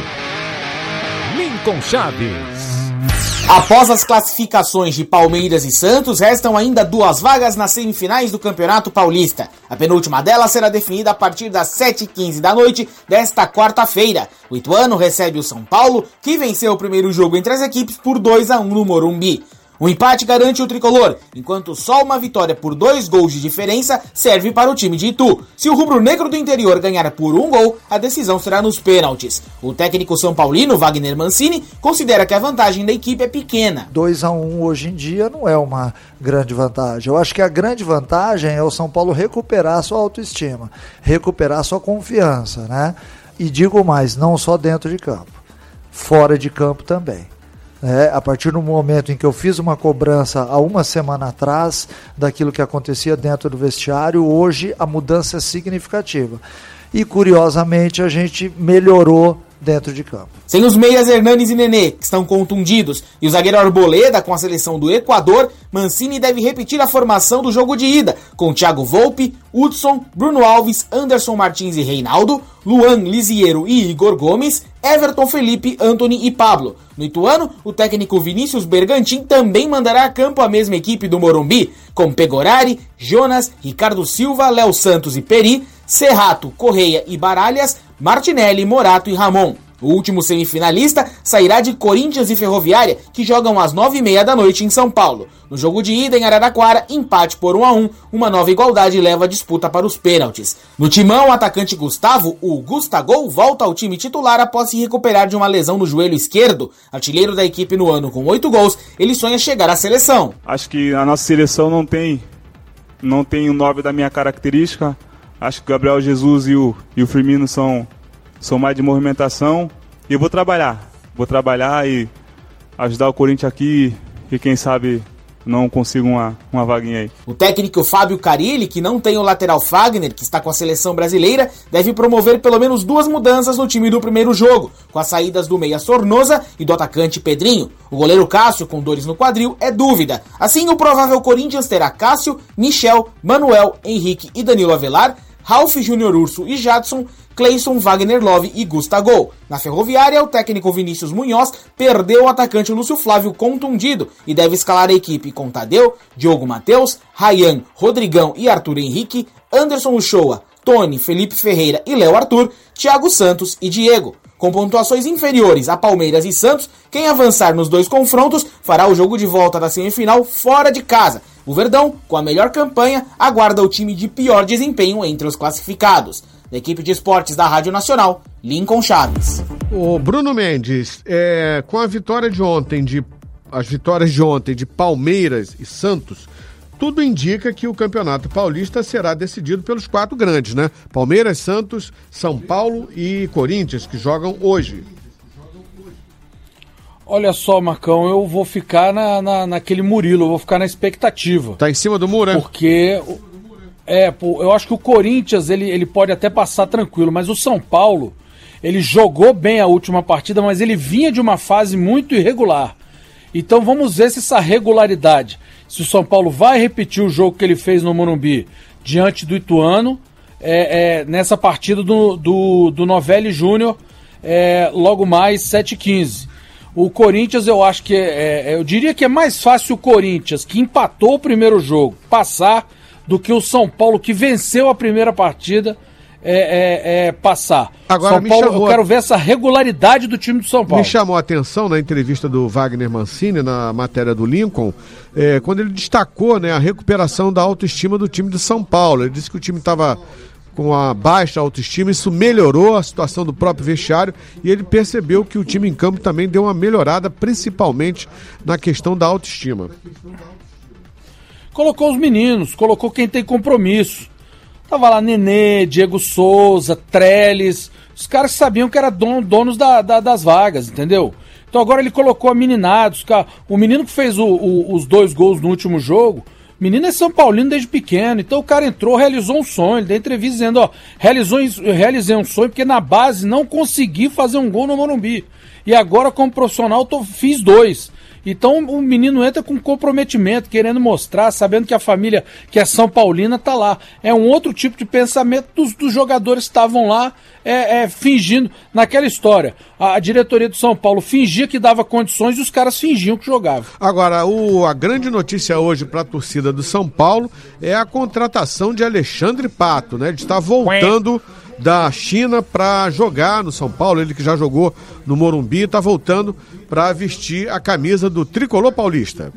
Speaker 1: Lincoln Chaves.
Speaker 16: Após as classificações de Palmeiras e Santos, restam ainda 2 vagas nas semifinais do Campeonato Paulista. A penúltima delas será definida a partir das 7h15 da noite desta quarta-feira. O Ituano recebe o São Paulo, que venceu o primeiro jogo entre as equipes por 2-1 no Morumbi. O empate garante o tricolor, enquanto só uma vitória por 2 gols de diferença serve para o time de Itu. Se o rubro-negro do interior ganhar por 1 gol, a decisão será nos pênaltis. O técnico são paulino, Wagner Mancini, considera que a vantagem da equipe é pequena.
Speaker 17: 2-1 hoje em dia não é uma grande vantagem. Eu acho que a grande vantagem é o São Paulo recuperar sua autoestima, recuperar sua confiança, né? E digo mais, não só dentro de campo, fora de campo também. A partir do momento em que eu fiz uma cobrança há uma semana atrás daquilo que acontecia dentro do vestiário, hoje a mudança é significativa. E curiosamente a gente melhorou dentro de campo.
Speaker 16: Sem os meias Hernanes e Nenê, que estão contundidos, e o zagueiro Arboleda com a seleção do Equador, Mancini deve repetir a formação do jogo de ida, com Thiago Volpi, Hudson, Bruno Alves, Anderson Martins e Reinaldo, Luan, Lisiero e Igor Gomes, Everton, Felipe, Antony e Pablo. No Ituano, o técnico Vinícius Bergantin também mandará a campo a mesma equipe do Morumbi, com Pegorari, Jonas, Ricardo Silva, Léo Santos e Peri, Serrato, Correia e Baralhas, Martinelli, Morato e Ramon. O último semifinalista sairá de Corinthians e Ferroviária, que jogam às 9h30 da noite em São Paulo. No jogo de ida em Araraquara, empate por 1-1, uma nova igualdade leva a disputa para os pênaltis. No timão, o atacante Gustavo, o Gustagol, volta ao time titular após se recuperar de uma lesão no joelho esquerdo. Artilheiro da equipe no ano com 8 gols, ele sonha chegar à seleção.
Speaker 18: Acho que a nossa seleção não tem um 9 da minha característica. Acho que o Gabriel Jesus e o Firmino são sou mais de movimentação e vou trabalhar e ajudar o Corinthians aqui e quem sabe não consigo uma vaguinha aí.
Speaker 16: O técnico Fábio Carilli, que não tem o lateral Fagner, que está com a seleção brasileira, deve promover pelo menos 2 mudanças no time do primeiro jogo, com as saídas do meia Sornosa e do atacante Pedrinho. O goleiro Cássio, com dores no quadril, é dúvida. Assim, o provável Corinthians terá Cássio, Michel, Manuel, Henrique e Danilo Avelar, Ralf Júnior Urso e Jadson, Cleison, Wagner Love e Gustavo. Na Ferroviária, o técnico Vinícius Munhoz perdeu o atacante Lúcio Flávio contundido e deve escalar a equipe com Tadeu, Diogo Matheus, Ryan, Rodrigão e Arthur Henrique, Anderson Uchoa, Tony, Felipe Ferreira e Léo Arthur, Thiago Santos e Diego. Com pontuações inferiores a Palmeiras e Santos, quem avançar nos 2 confrontos fará o jogo de volta da semifinal fora de casa. O Verdão, com a melhor campanha, aguarda o time de pior desempenho entre os classificados. Da equipe de esportes da Rádio Nacional, Lincoln Chaves.
Speaker 2: O Bruno Mendes, com a vitória de ontem, as vitórias de ontem de Palmeiras e Santos, tudo indica que o Campeonato Paulista será decidido pelos 4 grandes, né? Palmeiras, Santos, São Paulo e Corinthians, que jogam hoje.
Speaker 7: Olha só, Marcão, eu vou ficar naquele Murilo, eu vou ficar na expectativa.
Speaker 2: Tá em cima do muro, né?
Speaker 7: Porque eu acho que o Corinthians ele pode até passar tranquilo, mas o São Paulo, ele jogou bem a última partida, mas ele vinha de uma fase muito irregular. Então vamos ver se essa regularidade, se o São Paulo vai repetir o jogo que ele fez no Morumbi diante do Ituano, nessa partida do Novelli Júnior, logo mais 7h15. O Corinthians, eu acho que eu diria que é mais fácil o Corinthians, que empatou o primeiro jogo, passar, do que o São Paulo, que venceu a primeira partida, passar.
Speaker 2: Agora,
Speaker 7: São Paulo, eu quero ver essa regularidade do time do São Paulo.
Speaker 2: Me chamou a atenção na entrevista do Wagner Mancini, na matéria do Lincoln, quando ele destacou, né, a recuperação da autoestima do time do São Paulo. Ele disse que o time estava com a baixa autoestima, isso melhorou a situação do próprio vestiário e ele percebeu que o time em campo também deu uma melhorada, principalmente na questão da autoestima.
Speaker 7: Colocou os meninos, colocou quem tem compromisso. Tava lá Nenê, Diego Souza, Trellis, os caras sabiam que eram donos das vagas, entendeu? Então agora ele colocou a meninada, o menino que fez os 2 gols no último jogo, o menino é São Paulino desde pequeno, então o cara entrou, realizou um sonho, ele deu entrevista dizendo, realizei um sonho porque na base não consegui fazer um gol no Morumbi, e agora como profissional fiz 2. Então o menino entra com comprometimento, querendo mostrar, sabendo que a família que é São Paulina tá lá. É um outro tipo de pensamento dos jogadores que estavam lá fingindo naquela história. A diretoria do São Paulo fingia que dava condições e os caras fingiam que jogavam.
Speaker 2: Agora, a grande notícia hoje para a torcida do São Paulo é a contratação de Alexandre Pato, né? Ele está voltando da China para jogar no São Paulo, ele que já jogou no Morumbi, está voltando para vestir a camisa do Tricolor Paulista.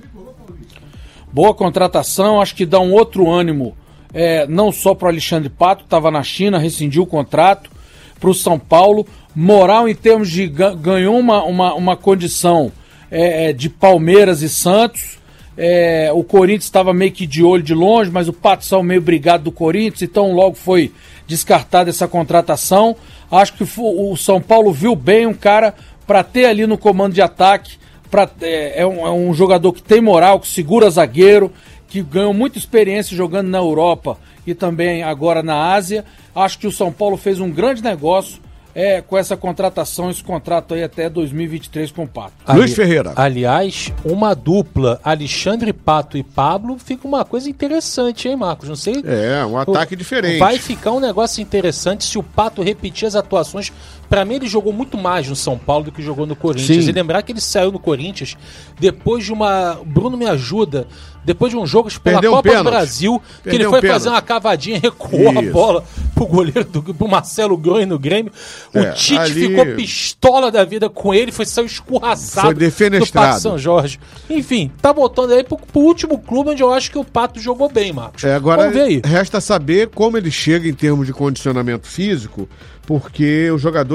Speaker 7: Boa contratação, acho que dá um outro ânimo, não só para o Alexandre Pato, estava na China, rescindiu o contrato, para o São Paulo, moral em termos de ganhou uma condição de Palmeiras e Santos. O Corinthians estava meio que de olho de longe, mas o Pato saiu meio brigado do Corinthians, então logo foi descartada essa contratação. Acho que o São Paulo viu bem um cara para ter ali no comando de ataque, é um jogador que tem moral, que segura zagueiro, que ganhou muita experiência jogando na Europa e também agora na Ásia. Acho que o São Paulo fez um grande negócio com essa contratação, esse contrato aí até 2023 com o Pato.
Speaker 2: Luiz Ferreira.
Speaker 6: Aliás, uma dupla Alexandre Pato e Pablo fica uma coisa interessante, hein, Marcos? Não sei.
Speaker 2: Um ataque diferente.
Speaker 6: Vai ficar um negócio interessante se o Pato repetir as atuações. Pra mim, ele jogou muito mais no São Paulo do que jogou no Corinthians.
Speaker 2: Sim.
Speaker 6: E lembrar que ele saiu no Corinthians depois de Bruno me ajuda. Depois de um jogo pela Copa do Brasil, que ele foi fazer uma cavadinha, recuou a bola pro goleiro, pro Marcelo Groi no Grêmio. O Tite ficou pistola da vida com ele, saiu escorraçado.
Speaker 2: Foi defenestrado.
Speaker 6: Do Pato São Jorge. Enfim, tá voltando aí pro último clube onde eu acho que o Pato jogou bem, Marcos.
Speaker 2: Agora
Speaker 6: Vamos ver aí.
Speaker 2: Resta saber como ele chega em termos de condicionamento físico, porque os jogadores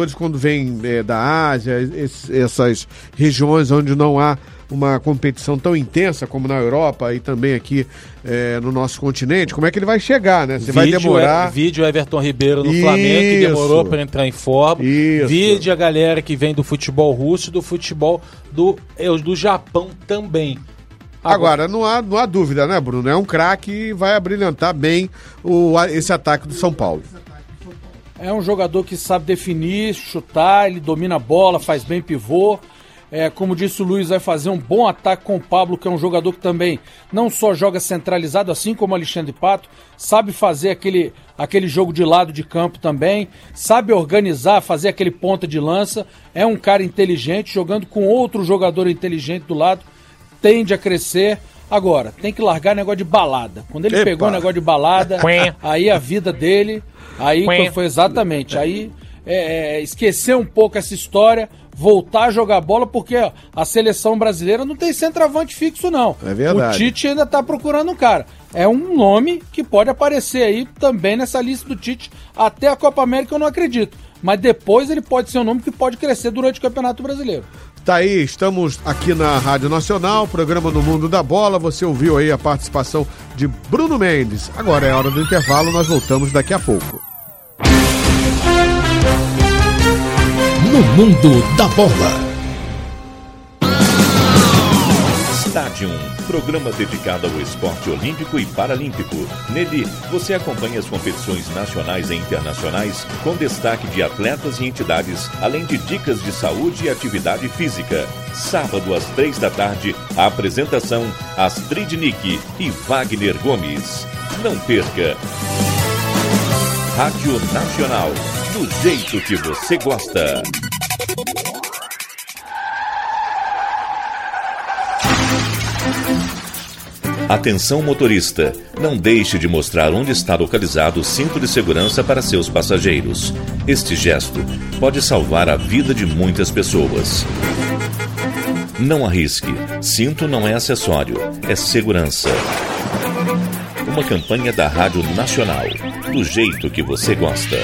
Speaker 2: jogadores quando vêm da Ásia, essas regiões onde não há uma competição tão intensa como na Europa e também aqui no nosso continente, como é que ele vai chegar, né? Você vai demorar...
Speaker 6: Vídeo Everton Ribeiro no Flamengo, que demorou para entrar em forma. Vídeo a galera que vem do futebol russo, do futebol do Japão também.
Speaker 2: Agora, não há dúvida, né, Bruno? É um craque e vai abrilhantar bem esse ataque do São Paulo.
Speaker 7: É um jogador que sabe definir, chutar, ele domina a bola, faz bem pivô. Como disse o Luiz, vai fazer um bom ataque com o Pablo, que é um jogador que também não só joga centralizado, assim como o Alexandre Pato, sabe fazer aquele jogo de lado de campo também, sabe organizar, fazer aquele ponta de lança, é um cara inteligente, jogando com outro jogador inteligente do lado, tende a crescer. Agora, tem que largar negócio de balada. Quando ele pegou o negócio de balada, aí a vida dele, aí foi exatamente, aí esquecer um pouco essa história, voltar a jogar bola, porque a seleção brasileira não tem centroavante fixo, não.
Speaker 2: É verdade.
Speaker 7: O Tite ainda tá procurando um cara. É um nome que pode aparecer aí também nessa lista do Tite, até a Copa América eu não acredito. Mas depois ele pode ser um nome que pode crescer durante o Campeonato Brasileiro.
Speaker 2: Tá aí, estamos aqui na Rádio Nacional, programa No Mundo da Bola. Você ouviu aí a participação de Bruno Mendes. Agora é hora do intervalo, nós voltamos daqui a pouco.
Speaker 1: No Mundo da Bola.
Speaker 19: Estádio, programa dedicado ao esporte olímpico e paralímpico. Nele, você acompanha as competições nacionais e internacionais, com destaque de atletas e entidades, além de dicas de saúde e atividade física. Sábado, às 15h, a apresentação Astrid Nick e Wagner Gomes. Não perca! Rádio Nacional, do jeito que você gosta. Atenção motorista, não deixe de mostrar onde está localizado o cinto de segurança para seus passageiros. Este gesto pode salvar a vida de muitas pessoas. Não arrisque, cinto não é acessório, é segurança. Uma campanha da Rádio Nacional, do jeito que você gosta.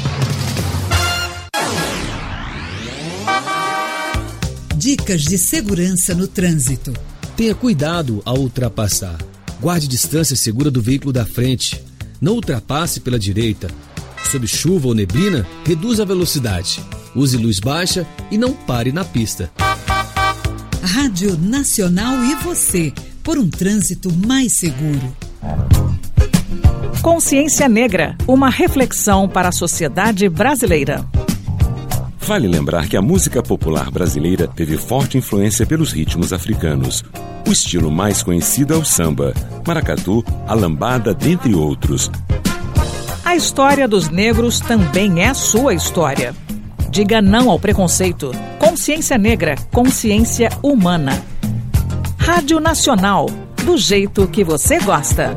Speaker 20: Dicas de segurança no trânsito.
Speaker 21: Tenha cuidado ao ultrapassar. Guarde distância segura do veículo da frente. Não ultrapasse pela direita. Sob chuva ou neblina, reduza a velocidade. Use luz baixa e não pare na pista.
Speaker 20: Rádio Nacional e você, por um trânsito mais seguro.
Speaker 22: Consciência Negra, uma reflexão para a sociedade brasileira.
Speaker 23: Vale lembrar que a música popular brasileira teve forte influência pelos ritmos africanos. O estilo mais conhecido é o samba, maracatu, a lambada, dentre outros.
Speaker 22: A história dos negros também é sua história. Diga não ao preconceito. Consciência Negra, consciência humana. Rádio Nacional, do jeito que você gosta.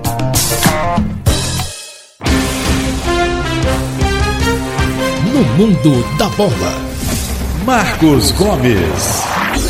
Speaker 1: No Mundo da Bola, Marcos Gomes.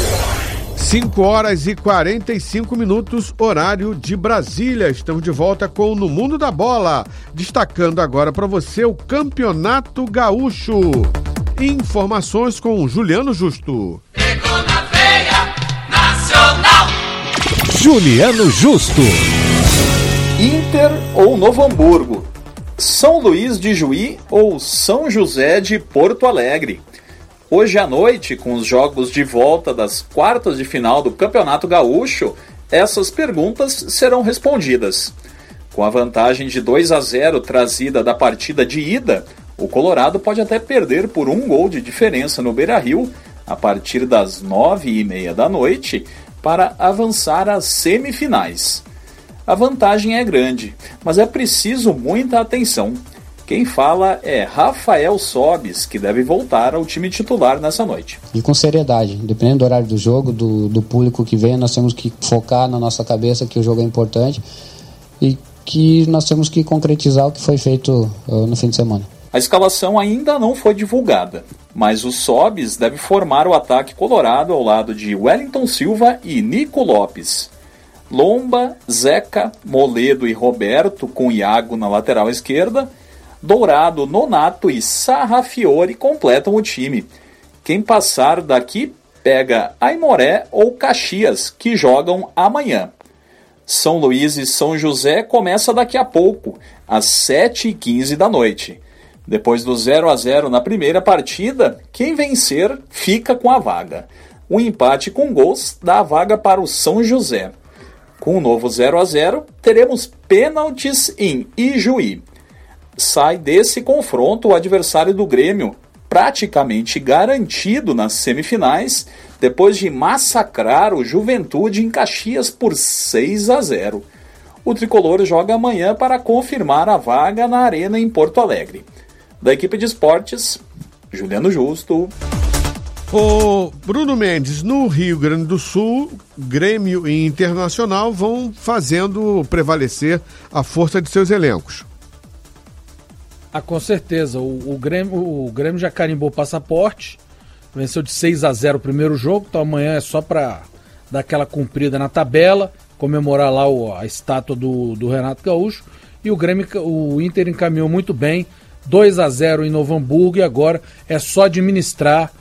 Speaker 2: 5h45, horário de Brasília. Estamos de volta com No Mundo da Bola. Destacando agora para você o Campeonato Gaúcho. Informações com Juliano Justo.
Speaker 24: Pegou na veia nacional.
Speaker 1: Juliano Justo.
Speaker 25: Inter ou Novo Hamburgo? São Luís de Juí ou São José de Porto Alegre? Hoje à noite, com os jogos de volta das quartas de final do Campeonato Gaúcho, essas perguntas serão respondidas. Com a vantagem de 2-0 trazida da partida de ida, o Colorado pode até perder por 1 gol de diferença no Beira-Rio a partir das 9h30 da noite para avançar às semifinais. A vantagem é grande, mas é preciso muita atenção. Quem fala é Rafael Sobis, que deve voltar ao time titular nessa noite.
Speaker 26: E com seriedade, dependendo do horário do jogo, do público que vem, nós temos que focar na nossa cabeça que o jogo é importante e que nós temos que concretizar o que foi feito no fim de semana.
Speaker 25: A escalação ainda não foi divulgada, mas o Sobis deve formar o ataque colorado ao lado de Wellington Silva e Nico Lopes. Lomba, Zeca, Moledo e Roberto com Iago na lateral esquerda, Dourado, Nonato e Sarrafiore completam o time. Quem passar daqui pega Aimoré ou Caxias, que jogam amanhã. São Luís e São José começa daqui a pouco, às 7h15 da noite. Depois do 0-0 na primeira partida, quem vencer fica com a vaga. O empate com gols dá a vaga para o São José. Com o novo 0-0, teremos pênaltis em Ijuí. Sai desse confronto o adversário do Grêmio, praticamente garantido nas semifinais, depois de massacrar o Juventude em Caxias por 6-0. O tricolor joga amanhã para confirmar a vaga na Arena em Porto Alegre. Da equipe de esportes, Juliano Justo.
Speaker 2: O Bruno Mendes, no Rio Grande do Sul, Grêmio e Internacional vão fazendo prevalecer a força de seus elencos.
Speaker 7: Com certeza. O Grêmio já carimbou o passaporte, venceu de 6-0 o primeiro jogo, então amanhã é só para dar aquela cumprida na tabela, comemorar lá a estátua do Renato Gaúcho. E o Inter encaminhou muito bem, 2-0 em Novo Hamburgo, e agora é só administrar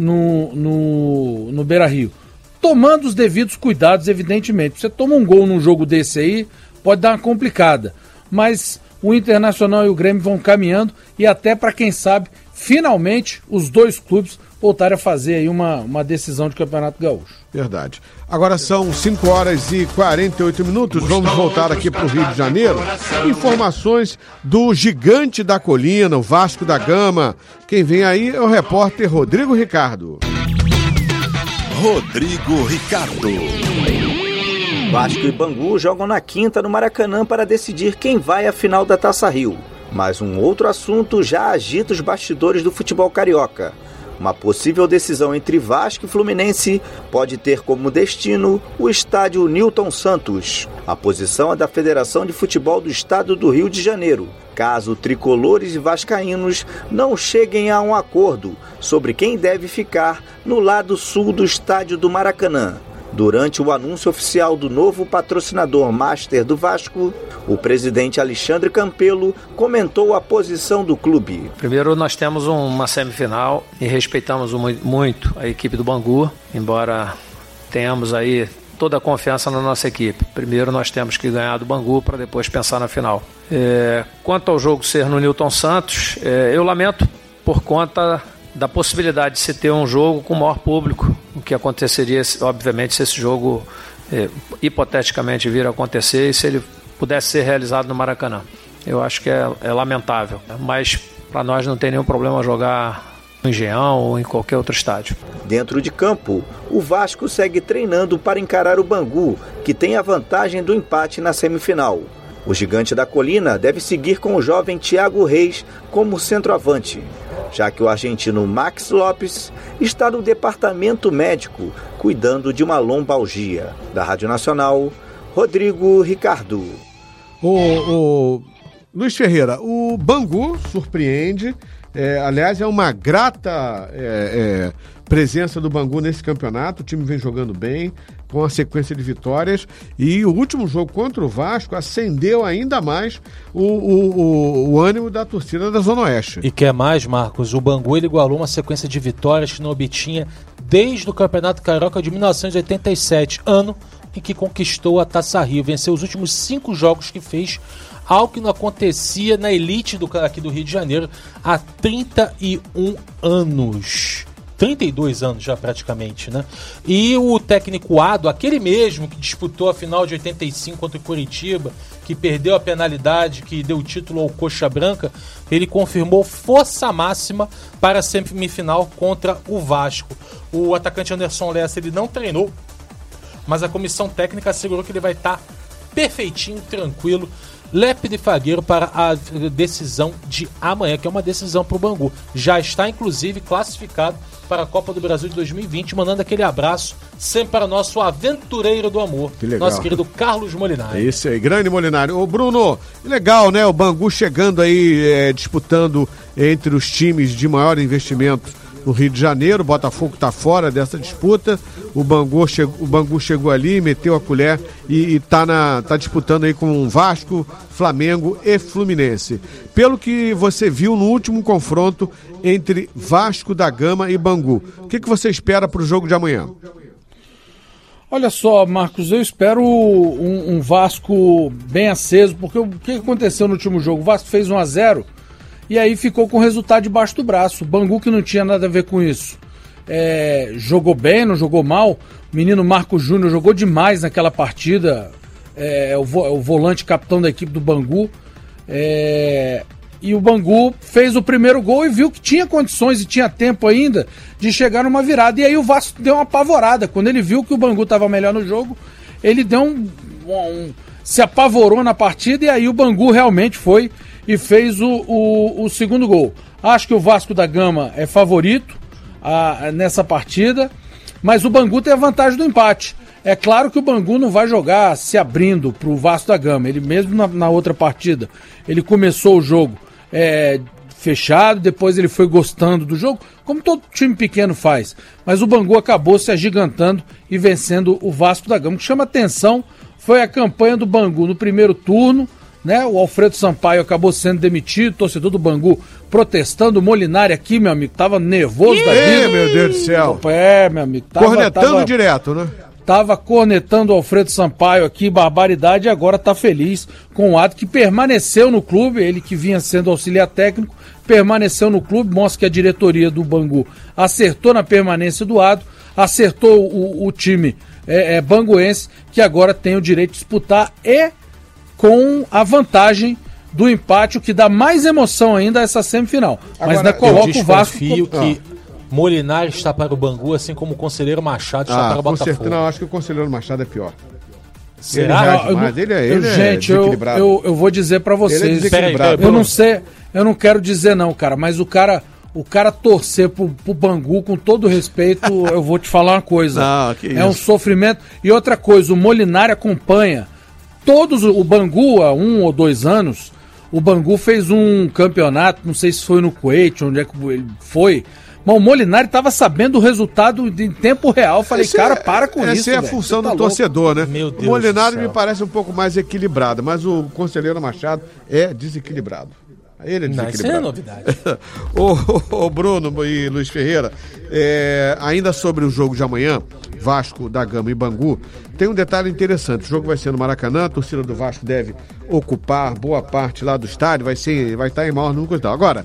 Speaker 7: no Beira-Rio. Tomando os devidos cuidados, evidentemente. Você toma um gol num jogo desse aí, pode dar uma complicada. Mas o Internacional e o Grêmio vão caminhando, e até para quem sabe, finalmente, os dois clubes voltarem a fazer aí uma decisão de Campeonato Gaúcho.
Speaker 2: Verdade. Agora são 5h48. Vamos voltar aqui para o Rio de Janeiro. Informações do Gigante da Colina, o Vasco da Gama. Quem vem aí é o repórter Rodrigo Ricardo.
Speaker 1: Rodrigo Ricardo.
Speaker 3: Vasco e Bangu jogam na quinta no Maracanã para decidir quem vai à final da Taça Rio. Mas um outro assunto já agita os bastidores do futebol carioca. Uma possível decisão entre Vasco e Fluminense pode ter como destino o estádio Newton Santos. A posição é da Federação de Futebol do Estado do Rio de Janeiro, caso tricolores e vascaínos não cheguem a um acordo sobre quem deve ficar no lado sul do estádio do Maracanã. Durante o anúncio oficial do novo patrocinador master do Vasco, o presidente Alexandre Campelo comentou a posição do clube.
Speaker 4: Primeiro, nós temos uma semifinal e respeitamos muito a equipe do Bangu, embora tenhamos aí toda a confiança na nossa equipe. Primeiro, nós temos que ganhar do Bangu para depois pensar na final. Quanto ao jogo ser no Newton Santos, eu lamento por conta da possibilidade de se ter um jogo com maior público, o que aconteceria, obviamente, se esse jogo hipoteticamente vir a acontecer e se ele pudesse ser realizado no Maracanã. Eu acho que é lamentável, mas para nós não tem nenhum problema jogar no Engenhão ou em qualquer outro estádio.
Speaker 3: Dentro de campo, o Vasco segue treinando para encarar o Bangu, que tem a vantagem do empate na semifinal. O Gigante da Colina deve seguir com o jovem Thiago Reis como centroavante, já que o argentino Max Lopes está no departamento médico, cuidando de uma lombalgia. Da Rádio Nacional, Rodrigo Ricardo.
Speaker 2: Luiz Ferreira, o Bangu surpreende, aliás, é uma grata presença do Bangu nesse campeonato, o time vem jogando bem, com a sequência de vitórias, e o último jogo contra o Vasco acendeu ainda mais o ânimo da torcida da Zona Oeste.
Speaker 6: E quer mais, Marcos? O Bangu ele igualou uma sequência de vitórias que não obtinha desde o Campeonato Carioca de 1987, ano em que conquistou a Taça Rio. Venceu os últimos 5 jogos que fez, algo que não acontecia na elite aqui do Rio de Janeiro há 31 anos. 32 anos já praticamente, né? E o técnico Ado, aquele mesmo que disputou a final de 85 contra o Curitiba, que perdeu a penalidade, que deu o título ao Coxa Branca, ele confirmou força máxima para a semifinal contra o Vasco. O atacante Anderson Lessa, ele não treinou, mas a comissão técnica assegurou que ele vai estar perfeitinho, tranquilo, lépido e fagueiro para a decisão de amanhã, que é uma decisão para o Bangu. Já está, inclusive, classificado para a Copa do Brasil de 2020, mandando aquele abraço sempre para nosso aventureiro do amor, nosso querido Carlos Molinari.
Speaker 2: É isso aí, grande Molinari. Ô Bruno, legal, né? O Bangu chegando aí, disputando entre os times de maior investimento no Rio de Janeiro. O Botafogo está fora dessa disputa. o Bangu chegou ali, meteu a colher e tá disputando aí com Vasco, Flamengo e Fluminense. Pelo que você viu no último confronto entre Vasco da Gama e Bangu, o que você espera para o jogo de amanhã?
Speaker 7: Olha só, Marcos, eu espero um Vasco bem aceso, porque o que aconteceu no último jogo? O Vasco fez 1-0 e aí ficou com o resultado debaixo do braço. O Bangu, que não tinha nada a ver com isso, jogou bem, não jogou mal. O menino Marcos Júnior jogou demais naquela partida, o volante capitão da equipe do Bangu. E o Bangu fez o primeiro gol e viu que tinha condições e tinha tempo ainda de chegar numa virada. E aí o Vasco deu uma apavorada. Quando ele viu que o Bangu estava melhor no jogo, ele deu se apavorou na partida e aí o Bangu realmente foi e fez o segundo gol. Acho que o Vasco da Gama é favorito nessa partida, mas o Bangu tem a vantagem do empate. É claro que o Bangu não vai jogar se abrindo para o Vasco da Gama. Ele mesmo na outra partida, ele começou o jogo fechado, depois ele foi gostando do jogo, como todo time pequeno faz. Mas o Bangu acabou se agigantando e vencendo o Vasco da Gama. O que chama atenção foi a campanha do Bangu no primeiro turno, né? O Alfredo Sampaio acabou sendo demitido, torcedor do Bangu protestando. O Molinari aqui, meu amigo, tava nervoso da vida.
Speaker 2: Meu Deus do céu.
Speaker 7: Meu amigo.
Speaker 2: Cornetando direto, né?
Speaker 7: Tava cornetando o Alfredo Sampaio aqui, barbaridade, e agora tá feliz com o ato que permaneceu no clube, ele que vinha sendo auxiliar técnico, permaneceu no clube, mostra que a diretoria do Bangu acertou na permanência do Ado, acertou o time banguense, que agora tem o direito de disputar e com a vantagem do empate, o que dá mais emoção ainda a essa semifinal.
Speaker 6: Agora, mas ainda coloca o Vasco... que Molinari está para o Bangu, assim como o Conselheiro Machado está para o Botafogo.
Speaker 2: Não, acho que o Conselheiro Machado é pior.
Speaker 6: Será?
Speaker 2: Ele é
Speaker 7: gente,
Speaker 2: desequilibrado.
Speaker 7: Eu vou dizer para vocês.
Speaker 2: Ele é desequilibrado.
Speaker 7: Eu não sei, eu não quero dizer não, cara, mas o cara torcer pro Bangu, com todo respeito, eu vou te falar uma coisa.
Speaker 2: Não, que isso.
Speaker 7: Um sofrimento. E outra coisa, o Molinari acompanha o Bangu há 1 ou 2 anos. O Bangu fez um campeonato, não sei se foi no Kuwait, onde é que ele foi. Mas o Molinari estava sabendo o resultado em tempo real. Falei, para com isso.
Speaker 2: Essa é a função do torcedor, né?
Speaker 6: Meu Deus,
Speaker 2: o Molinari me parece um pouco mais equilibrado, mas o Conselheiro Machado é desequilibrado. Ele é desequilibrado.
Speaker 6: Isso é novidade.
Speaker 2: Ô Bruno e Luiz Ferreira, ainda sobre o jogo de amanhã, Vasco da Gama e Bangu, tem um detalhe interessante. O jogo vai ser no Maracanã, a torcida do Vasco deve ocupar boa parte lá do estádio, vai estar em maior número. Agora,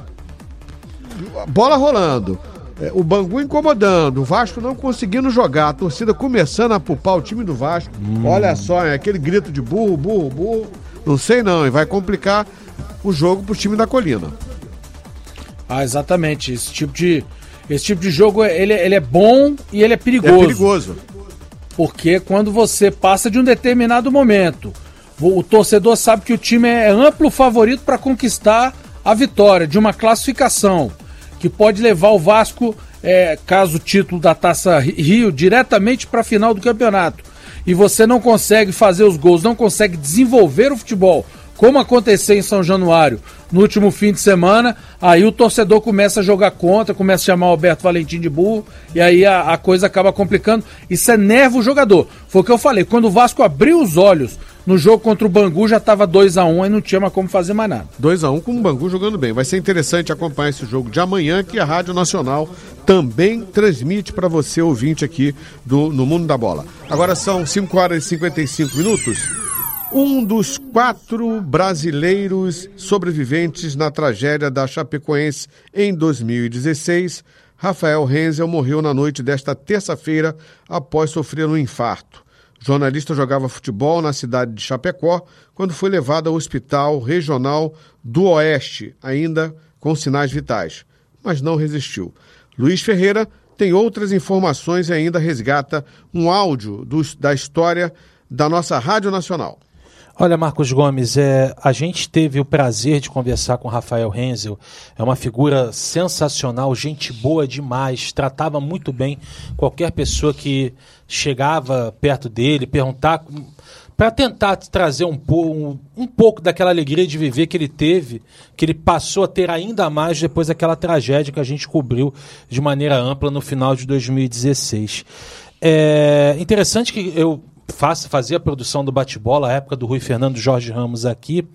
Speaker 2: bola rolando, o Bangu incomodando, o Vasco não conseguindo jogar, a torcida começando a apupar o time do Vasco. Olha só, aquele grito de burro, burro, burro. Não sei não, e vai complicar o jogo pro time da Colina.
Speaker 7: Exatamente. Esse tipo de jogo, ele é bom e ele é perigoso.
Speaker 2: É perigoso.
Speaker 7: Porque quando você passa de um determinado momento, o torcedor sabe que o time é amplo favorito para conquistar a vitória de uma classificação que pode levar o Vasco, caso o título da Taça Rio, diretamente para a final do campeonato. E você não consegue fazer os gols, não consegue desenvolver o futebol, como aconteceu em São Januário no último fim de semana, aí o torcedor começa a jogar contra, começa a chamar o Alberto Valentim de burro, e aí a coisa acaba complicando. Isso enerva o jogador. Foi o que eu falei, quando o Vasco abriu os olhos no jogo contra o Bangu, já estava 2-1 e não tinha mais como fazer mais nada.
Speaker 2: 2-1 com o Bangu jogando bem. Vai ser interessante acompanhar esse jogo de amanhã, que a Rádio Nacional também transmite para você, ouvinte aqui no Mundo da Bola. Agora são 5h55. Um dos 4 brasileiros sobreviventes na tragédia da Chapecoense em 2016, Rafael Renzel, morreu na noite desta terça-feira após sofrer um infarto. O jornalista jogava futebol na cidade de Chapecó quando foi levado ao Hospital Regional do Oeste, ainda com sinais vitais, mas não resistiu. Luiz Ferreira tem outras informações e ainda resgata um áudio da história da nossa Rádio Nacional.
Speaker 6: Olha, Marcos Gomes, a gente teve o prazer de conversar com o Rafael Renzel. É uma figura sensacional, gente boa demais, tratava muito bem qualquer pessoa que chegava perto dele, perguntar, para tentar trazer um pouco daquela alegria de viver que ele teve, que ele passou a ter ainda mais depois daquela tragédia que a gente cobriu de maneira ampla no final de 2016. É interessante que eu fazia a produção do bate-bola, a época do Rui Fernando e Jorge Ramos aqui,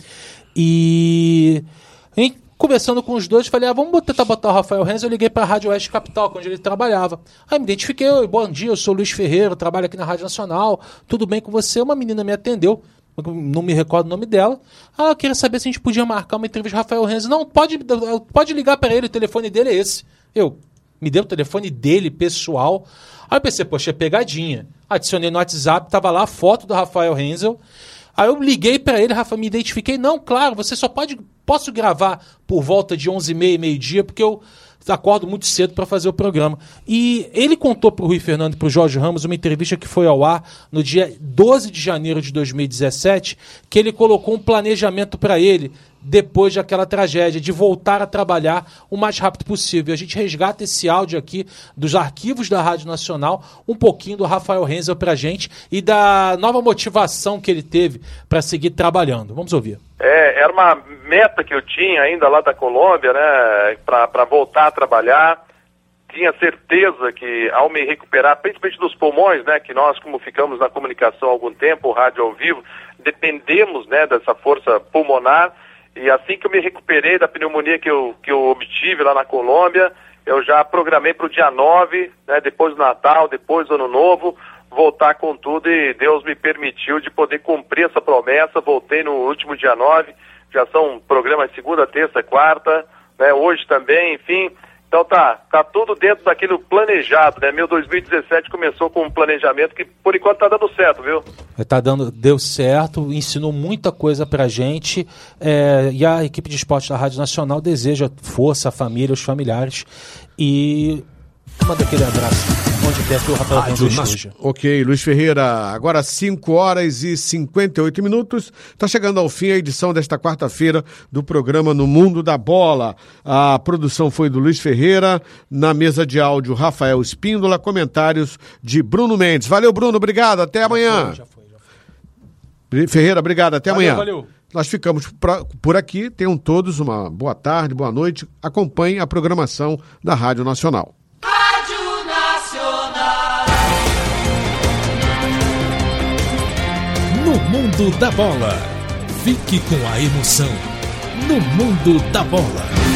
Speaker 6: e conversando com os dois, falei, vamos tentar botar o Rafael Renzel. Eu liguei para a Rádio Oeste Capital, onde ele trabalhava. Aí me identifiquei, bom dia, eu sou o Luiz Ferreira, trabalho aqui na Rádio Nacional, tudo bem com você? Uma menina me atendeu, não me recordo o nome dela. Ela queria saber se a gente podia marcar uma entrevista com o Rafael Renzel. Não, pode ligar para ele, o telefone dele é esse. Me deu o telefone dele, pessoal. Aí eu pensei, poxa, é pegadinha. Adicionei no WhatsApp, tava lá a foto do Rafael Renzel. Aí eu liguei para ele, Rafa, me identifiquei. Não, claro, você só posso gravar por volta de 11h30, meio-dia, porque eu acordo muito cedo para fazer o programa. E ele contou para o Rui Fernando e para o Jorge Ramos uma entrevista que foi ao ar no dia 12 de janeiro de 2017, que ele colocou um planejamento para ele, depois daquela tragédia, de voltar a trabalhar o mais rápido possível. A gente resgata esse áudio aqui dos arquivos da Rádio Nacional, um pouquinho do Rafael Renzel pra gente e da nova motivação que ele teve para seguir trabalhando. Vamos ouvir.
Speaker 5: Era uma meta que eu tinha ainda lá da Colômbia, né, para voltar a trabalhar. Tinha certeza que ao me recuperar, principalmente dos pulmões, né, que nós, como ficamos na comunicação há algum tempo, rádio ao vivo, dependemos, né, dessa força pulmonar. E assim que eu me recuperei da pneumonia que eu obtive lá na Colômbia, eu já programei para o dia 9, né, depois do Natal, depois do Ano Novo, voltar com tudo, e Deus me permitiu de poder cumprir essa promessa. Voltei no último dia 9, já são programas segunda, terça, quarta, né, hoje também, enfim. Então tá tudo dentro daquilo planejado, né? Meu 2017 começou com um planejamento que por enquanto tá dando certo, viu?
Speaker 6: Deu certo, ensinou muita coisa pra gente, e a equipe de esporte da Rádio Nacional deseja força à família, aos familiares, e manda aquele abraço onde quer que o Rafael Renzel esteja.
Speaker 2: Ok, Luiz Ferreira, agora 5h58. Está chegando ao fim a edição desta quarta-feira do programa No Mundo da Bola. A produção foi do Luiz Ferreira, na mesa de áudio Rafael Espíndola, comentários de Bruno Mendes. Valeu, Bruno, obrigado, até amanhã. Já foi. Ferreira, obrigado, até amanhã. Valeu. Nós ficamos por aqui, tenham todos uma boa tarde, boa noite, acompanhem a programação da Rádio Nacional.
Speaker 1: No Mundo da Bola. Fique com a emoção. No Mundo da Bola.